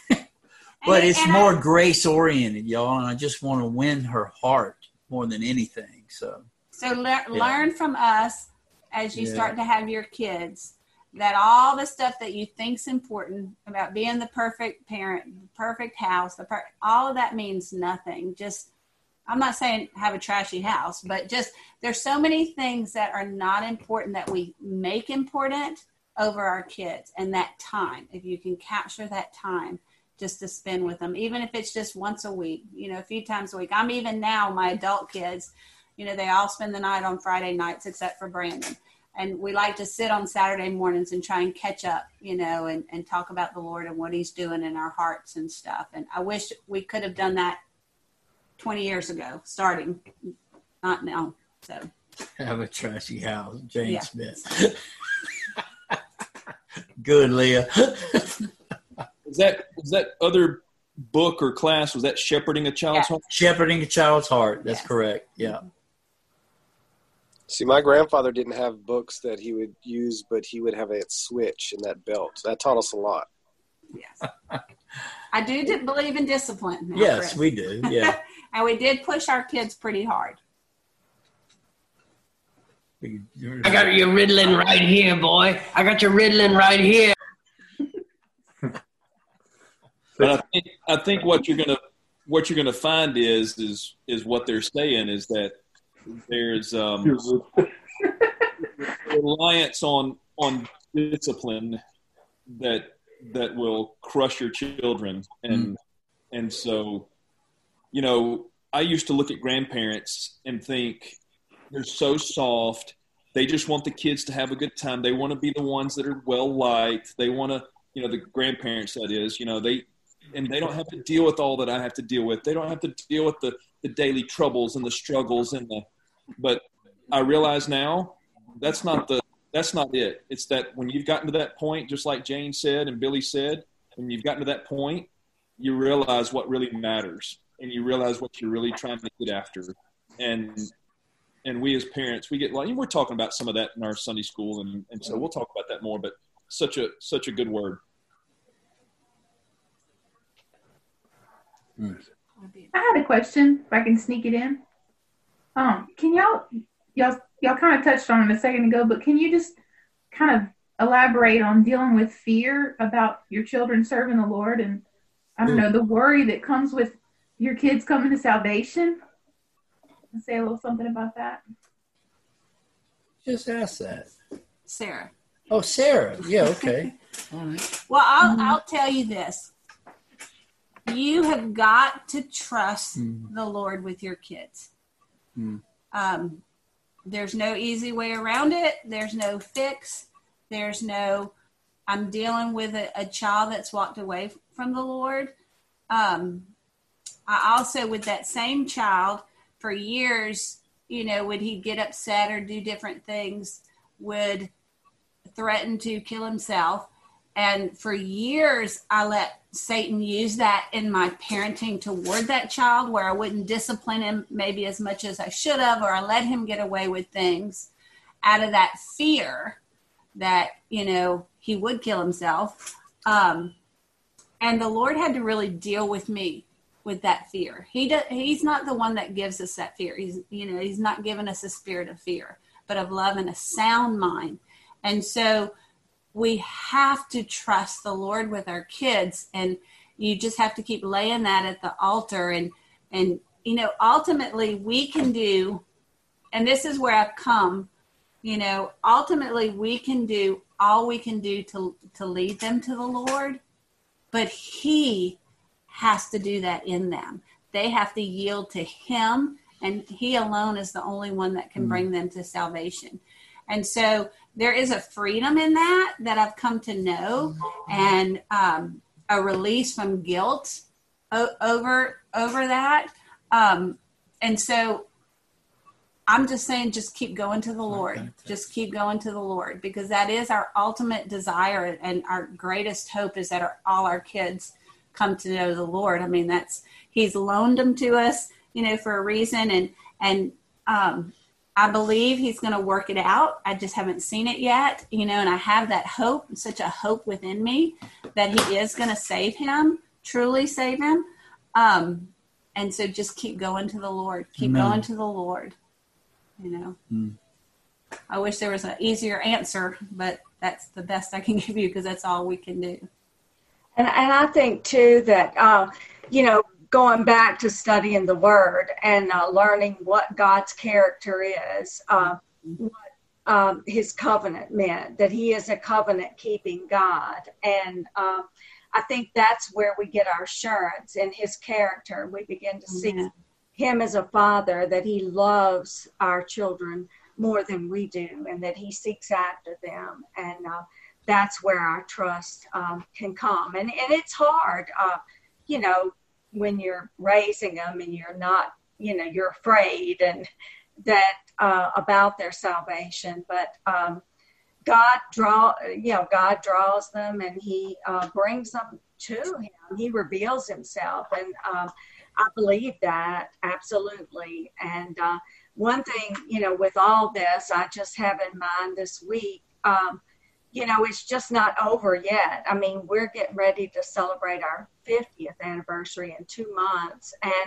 but and, it's and more I, grace oriented, y'all. And I just want to win her heart more than anything. So, so le- yeah. learn from us as you yeah. start to have your kids, that all the stuff that you think's important about being the perfect parent, the perfect house, the per- all of that means nothing. Just, I'm not saying have a trashy house, but just there's so many things that are not important that we make important over our kids, and that time, if you can capture that time just to spend with them, even if it's just once a week, you know, a few times a week. I'm even now, my adult kids, you know, they all spend the night on Friday nights except for Brandon. And we like to sit on Saturday mornings and try and catch up, you know, and, and talk about the Lord and what he's doing in our hearts and stuff. And I wish we could have done that twenty years ago, starting, not now. So have a trashy house, Jane Yeah. Smith. Good, Leah. Is that is that other book or class, was that Shepherding a Child's Yeah. Heart? Shepherding a Child's Heart. That's Yes. correct. Yeah. See, my grandfather didn't have books that he would use, but he would have a switch in that belt. That taught us a lot. Yes. I do d- believe in discipline. now, Yes, Chris. we do. Yeah. And we did push our kids pretty hard. I got your Ritalin right here, boy. I got your Ritalin right here. But I think, I think what you're gonna what you're gonna find is is is what they're saying is that there's um, reliance on on discipline that that will crush your children, and mm. and so you know I used to look at grandparents and think they're so soft. They just want the kids to have a good time. They want to be the ones that are well liked. They want to, you know, the grandparents, that is, you know, they, and they don't have to deal with all that I have to deal with. They don't have to deal with the, the daily troubles and the struggles and the, but I realize now that's not the, that's not it. It's that when you've gotten to that point, just like Jane said and Billy said, when you've gotten to that point, you realize what really matters and you realize what you're really trying to get after. And, And we as parents, we get like we're talking about some of that in our Sunday school, and, and so we'll talk about that more. But such a such a good word. I had a question, if I can sneak it in. Um, can y'all y'all y'all kind of touched on it a second ago, but can you just kind of elaborate on dealing with fear about your children serving the Lord, and I don't know, the worry that comes with your kids coming to salvation? Say a little something about that. Just ask that. Sarah. Oh, Sarah. Yeah, okay. All right. Well, I'll, I'll tell you this. You have got to trust mm. the Lord with your kids. Mm. Um, there's no easy way around it. There's no fix. There's no, I'm dealing with a, a child that's walked away from the Lord. Um, I also, with that same child, for years, you know, would he get upset or do different things, would threaten to kill himself. And for years, I let Satan use that in my parenting toward that child, where I wouldn't discipline him maybe as much as I should have, or I let him get away with things out of that fear that, you know, he would kill himself. Um, and the Lord had to really deal with me with that fear. He does, he's not the one that gives us that fear. He's, you know, he's not giving us a spirit of fear, but of love and a sound mind. And so we have to trust the Lord with our kids, and you just have to keep laying that at the altar. And, and, you know, ultimately we can do, and this is where I've come, you know, ultimately we can do all we can do to, to lead them to the Lord, but he has to do that in them. They have to yield to him, and he alone is the only one that can bring them to salvation. And so there is a freedom in that that I've come to know, and um, a release from guilt o- over over that. Um, and so I'm just saying, just keep going to the Lord. Just keep going to the Lord, because that is our ultimate desire, and our greatest hope is that our, all our kids come to know the Lord. I mean, that's, he's loaned them to us, you know, for a reason. And, and, um, I believe he's going to work it out. I just haven't seen it yet, you know, and I have that hope, such a hope within me that he is going to save him, truly save him. Um, and so just keep going to the Lord, keep Amen. going to the Lord, you know. Mm. I wish there was an easier answer, but that's the best I can give you because that's all we can do. And and I think too that uh, you know, going back to studying the Word and uh, learning what God's character is, uh, what um, His covenant meant, that He is a covenant-keeping God, and um, I think that's where we get our assurance in His character. We begin to see yeah. Him as a Father, that He loves our children more than we do, and that He seeks after them, and uh, that's where our trust um, can come. And and it's hard, uh, you know, when you're raising them and you're not, you know, you're afraid and that uh, about their salvation. But um, God draw, you know, God draws them and He uh, brings them to Him. He reveals Himself, and um, I believe that absolutely. And uh, one thing, you know, with all this, I just have in mind this week. Um, You know, it's just not over yet. I mean, we're getting ready to celebrate our fiftieth anniversary in two months. And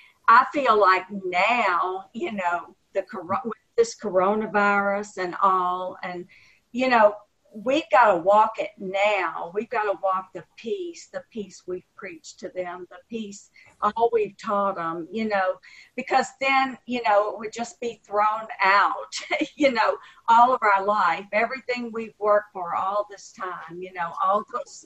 I feel like now, you know, the with this coronavirus and all, and, you know, we've got to walk it now. We've got to walk the peace, the peace we've preached to them, the peace, all we've taught them, you know, because then, you know, it would just be thrown out, you know, all of our life, everything we've worked for all this time, you know, all those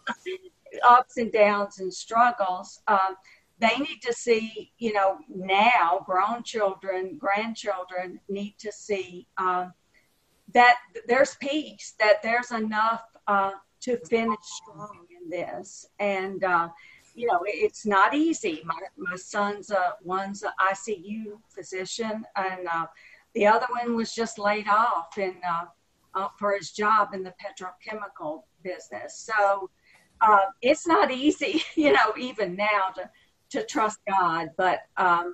ups and downs and struggles. Um, they need to see, you know, now grown children, grandchildren need to see, um, that there's peace, that there's enough uh, to finish strong in this. And, uh, you know, it's not easy. My, my son's, uh, one's an I C U physician, and uh, the other one was just laid off in, uh, uh, for his job in the petrochemical business. So uh, it's not easy, you know, even now to, to trust God. But um,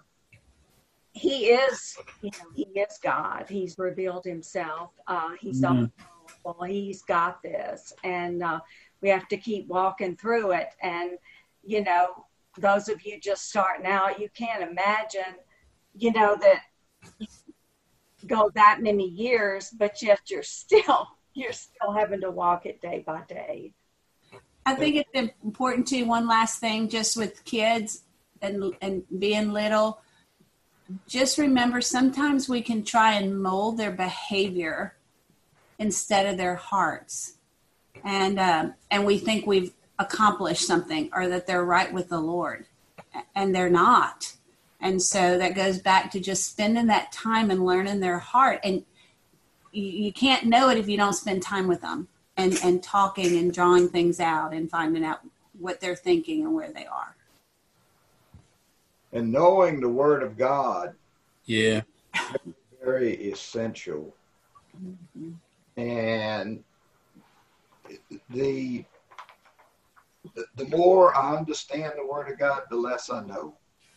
He is, you know, He is God. He's revealed Himself. Uh, he's mm-hmm. all He's got this, and uh, we have to keep walking through it. And you know, those of you just starting out, you can't imagine, you know, that you go that many years, but yet you're still you're still having to walk it day by day. I think it's important too. One last thing, just with kids and and being little. Just remember, sometimes we can try and mold their behavior instead of their hearts. And uh, and we think we've accomplished something or that they're right with the Lord. And they're not. And so that goes back to just spending that time and learning their heart. And you, you can't know it if you don't spend time with them and, and talking and drawing things out and finding out what they're thinking and where they are. And knowing the Word of God, yeah, is very essential. Mm-hmm. And the, the the more I understand the Word of God, the less I know.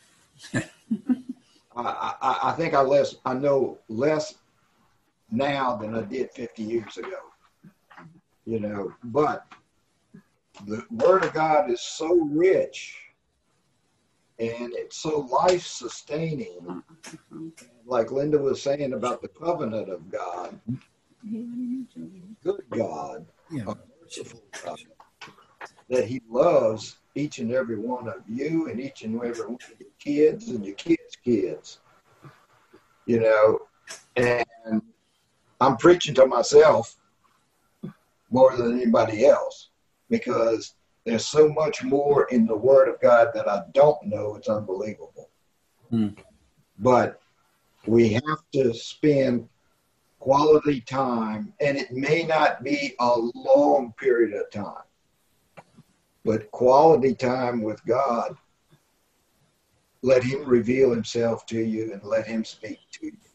I, I I think I less I know less now than I did fifty years ago. You know, but the Word of God is so rich. And it's so life-sustaining, like Linda was saying about the covenant of God. Good God, yeah. A merciful God, that He loves each and every one of you and each and every one of your kids and your kids' kids. You know, and I'm preaching to myself more than anybody else because there's so much more in the Word of God that I don't know. It's unbelievable. Hmm. But we have to spend quality time, and it may not be a long period of time, but quality time with God. Let Him reveal Himself to you and let Him speak to you.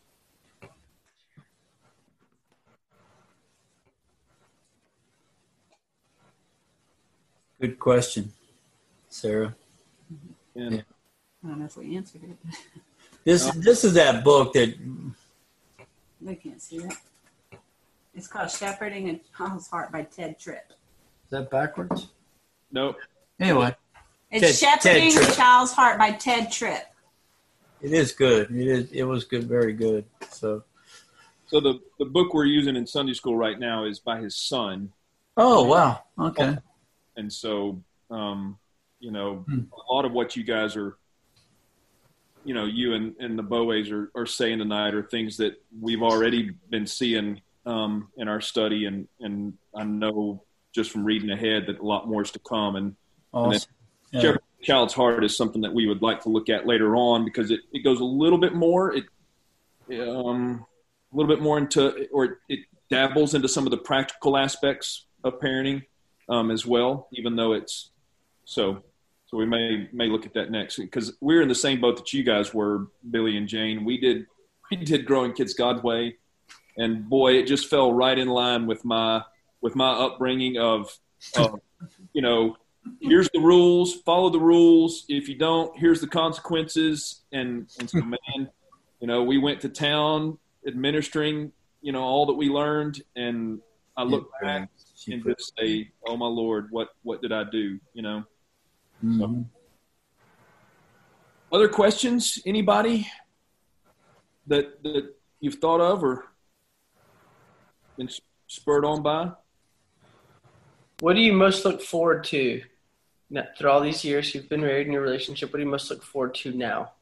Good question, Sarah. Yeah. Yeah. I don't know if we answered it. This no. this is that book that they can't see that. It's called Shepherding a Child's Heart by Ted Tripp. Is that backwards? Nope. Anyway, it's Ted, Shepherding Ted a Child's Heart by Ted Tripp. It is good. It is. It was good. Very good. So, So the, the book we're using in Sunday school right now is by his son. Oh, wow. Okay. And so, um, you know, Hmm. a lot of what you guys are, you know, you and, and the Boways are, are saying tonight are things that we've already been seeing um, in our study. And, and I know just from reading ahead that a lot more is to come. And, Awesome. and Yeah. Shepherd of the Child's Heart is something that we would like to look at later on because it, it goes a little bit more. It, um, a little bit more into, or it dabbles into some of the practical aspects of parenting um, as well, even though it's so, so we may, may look at that next because we're in the same boat that you guys were, Billy and Jane. We did, we did Growing Kids God's Way, and boy, it just fell right in line with my, with my upbringing of, of you know, here's the rules, follow the rules. If you don't, here's the consequences. And, and so, man, you know, we went to town administering, you know, all that we learned. And I look back and just say, oh my Lord, what, what did I do? You know? Mm-hmm. So. Other questions? Anybody that, that you've thought of or been spurred on by? What do you most look forward to? Now, through all these years you've been married in your relationship, what do you most look forward to now?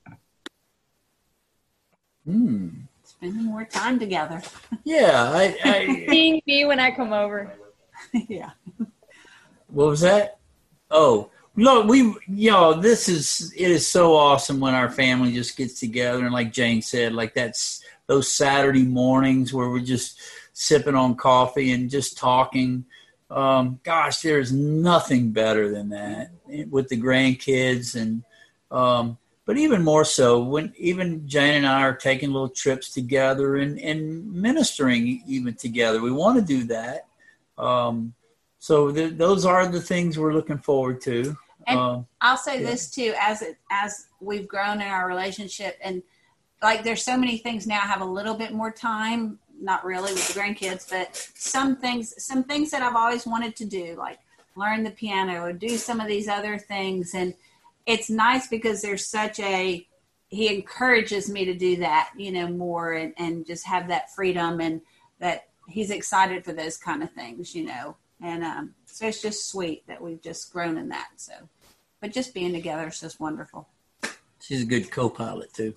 Hmm. Spending more time together. Yeah. I, I, Seeing me when I come over. Yeah. what was that? Oh, no, we, you know, this is, it is so awesome when our family just gets together. And like Jane said, like that's those Saturday mornings where we're just sipping on coffee and just talking. Um, gosh, there's nothing better than that with the grandkids. And, um, but even more so when even Jane and I are taking little trips together and, and ministering even together. We want to do that. Um, so th- those are the things we're looking forward to. And Um, I'll say yeah. this too, as it, as we've grown in our relationship and like, there's so many things now I have a little bit more time, not really with the grandkids, but some things, some things that I've always wanted to do, like learn the piano or do some of these other things. And it's nice because there's such a, he encourages me to do that, you know, more and, and just have that freedom and that he's excited for those kind of things, you know. And um, so it's just sweet that we've just grown in that. So, but just being together is just wonderful. she's a good co-pilot too.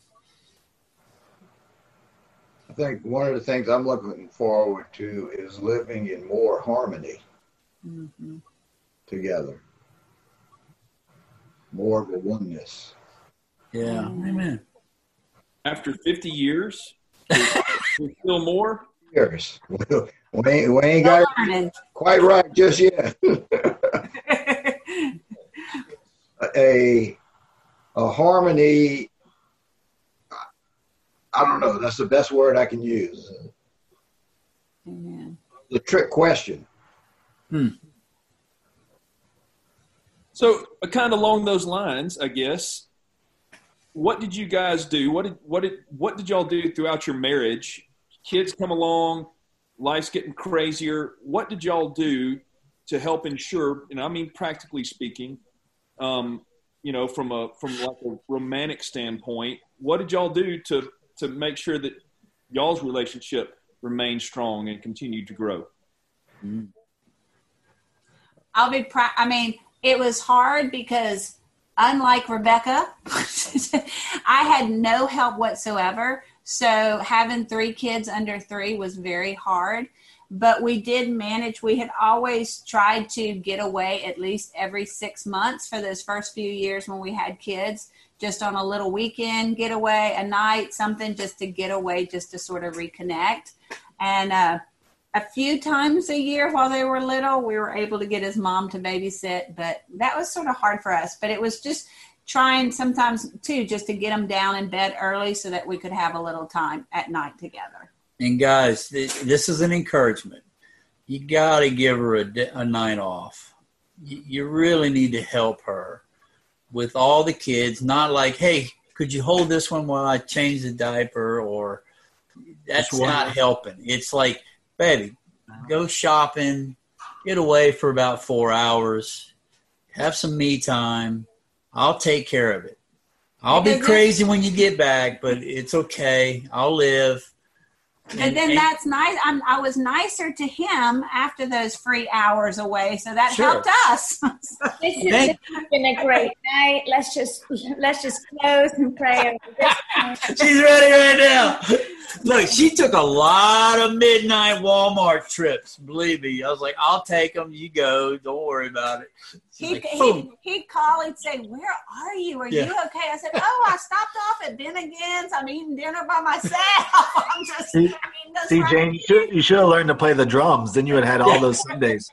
I think one of the things I'm looking forward to is living in more harmony Mm-hmm. together, more of a oneness. Yeah, amen. After fifty years, there's, there's still more? Years. We ain't, we ain't got it quite right just yet. a, a harmony, I don't know, that's the best word I can use. Amen. The trick question. Hmm. So, uh, kind of along those lines, I guess. What did you guys do? What did what did what did y'all do throughout your marriage? Kids come along, life's getting crazier. What did y'all do to help ensure? And I mean, practically speaking, um, you know, from a from like a romantic standpoint, what did y'all do to to make sure that y'all's relationship remained strong and continued to grow? Mm. I'll be proud. I mean, it was hard because unlike Rebecca, I had no help whatsoever. So having three kids under three was very hard, but we did manage. We had always tried to get away at least every six months for those first few years when we had kids, just on a little weekend getaway, a night, something just to get away, just to sort of reconnect. And, uh, a few times a year while they were little, we were able to get his mom to babysit, but that was sort of hard for us. But it was just trying sometimes, too, just to get them down in bed early so that we could have a little time at night together. And, guys, th- this is an encouragement. You got to give her a, d- a night off. Y- you really need to help her with all the kids, not like, hey, could you hold this one while I change the diaper? Or that's not helping. It's like, baby, go shopping, get away for about four hours, have some me time. I'll take care of it. I'll be crazy when you get back, but it's okay. I'll live. But And- then and- that's nice. I'm, I was nicer to him after those free hours away, so that Sure. helped us. This, is, this Thank- has been a great night. Let's just let's just close and pray over this. She's ready right now. Look, she took a lot of midnight Walmart trips. Believe me, I was like, "I'll take them. You go. Don't worry about it." She's He, like, he, "Boom." he'd call, he'd say, "Where are you? Are Yeah. you okay?" I said, "Oh, I stopped off at Bennigan's. I'm eating dinner by myself. I'm just, I See- mean, that's See, right Jane, you should, you should have learned to play the drums. Then you would have had all those Sundays.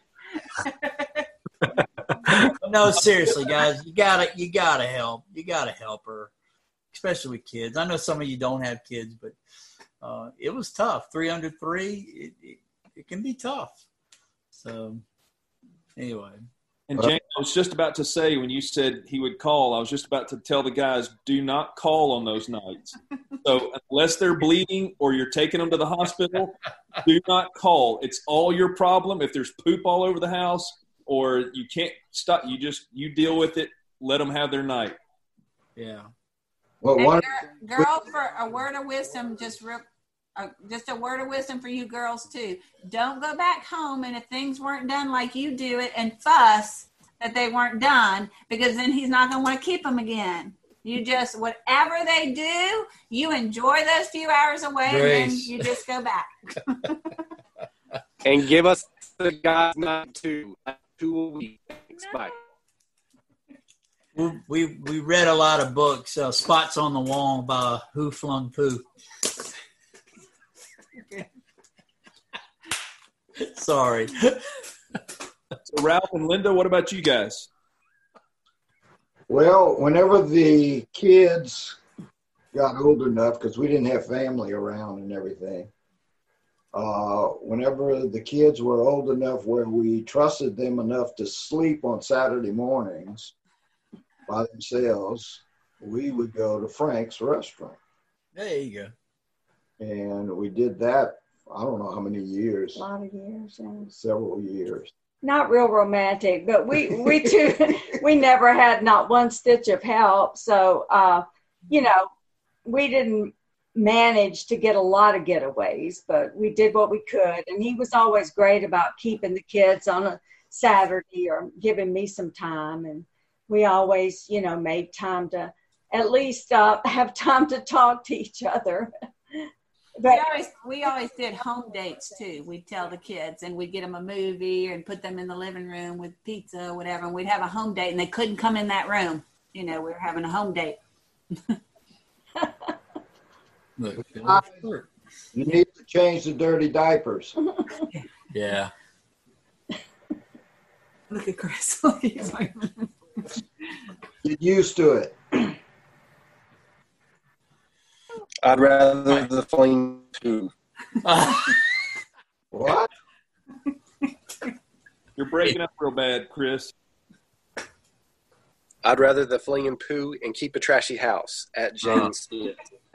No, seriously, guys, you gotta you gotta help. You gotta help her, especially with kids. I know some of you don't have kids, but uh, it was tough. Three under three, it, it, it can be tough. So, anyway. And James, I was just about to say, when you said he would call, I was just about to tell the guys, do not call on those nights. So unless they're bleeding or you're taking them to the hospital, do not call. It's all your problem. If there's poop all over the house or you can't stop, you just, you deal with it. Let them have their night. Yeah. Well, And one, girl, girl, for a word of wisdom, just real, uh, just a word of wisdom for you girls too. Don't go back home, and if things weren't done like you do it, and fuss that they weren't done, because then he's not going to want to keep them again. You just, whatever they do, you enjoy those few hours away, Grace. and then you just go back. And give us the guys not two, two a week. Thanks, bye. We, we we read a lot of books. Uh, Spots on the Wall by Who Flung Pooh. Sorry. So Ralph and Linda, what about you guys? well, whenever the kids got old enough, because we didn't have family around and everything, uh, whenever the kids were old enough where we trusted them enough to sleep on Saturday mornings by themselves, we would go to Frank's restaurant. There you go. And we did that, I don't know how many years, A lot of years. Yeah. several years. Not real romantic, but we we too we never had not one stitch of help. So uh, you know, we didn't manage to get a lot of getaways, but we did what we could. And he was always great about keeping the kids on a Saturday or giving me some time. And we always, you know, made time to at least uh, have time to talk to each other. But we always we always did home dates too. We'd tell the kids, and we'd get them a movie and put them in the living room with pizza or whatever, and we'd have a home date, and they couldn't come in that room. You know, we were having a home date. Look, Uh, You need to change the dirty diapers. yeah. Look at Chris. He's like, Get used to it. I'd rather the flame two. What? You're breaking up real bad, Chris. I'd rather the fling and poo and keep a trashy house at James Smith.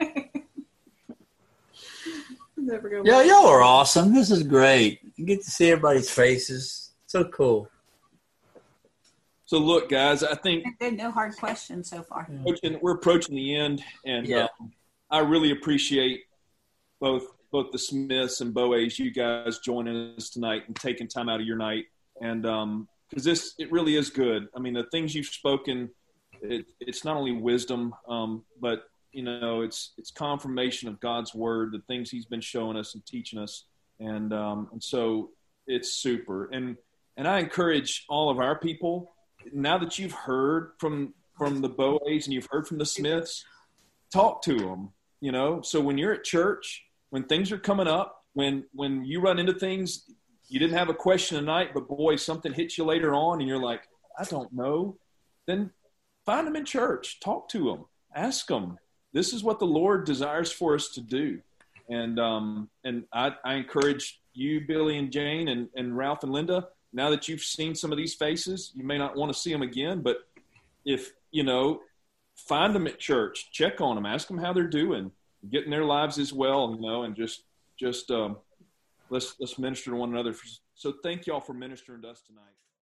Yeah, y'all are awesome. This is great. You get to see everybody's faces. So cool. So look, guys, I think there are no hard questions so far. approaching, we're approaching the end, and Yeah. uh, I really appreciate both both the Smiths and Boas, you guys joining us tonight and taking time out of your night, and um, because this it really is good. I mean, the things you've spoken, it, it's not only wisdom, um, but you know, it's it's confirmation of God's word, the things He's been showing us and teaching us, and um, and so it's super. And and I encourage all of our people, now that you've heard from from the Boas and you've heard from the Smiths, talk to them. You know, so when you're at church, when things are coming up, when when you run into things, you didn't have a question tonight, but boy, something hits you later on, and you're like, I don't know. Then find them in church, talk to them, ask them. This is what the Lord desires for us to do. And um, and I, I encourage you, Billy and Jane, and, and Ralph and Linda, now that you've seen some of these faces, you may not want to see them again, but if, you know, find them at church, check on them, ask them how they're doing, getting their lives as well, you know, and just just um, let's let's minister to one another. So thank y'all for ministering to us tonight.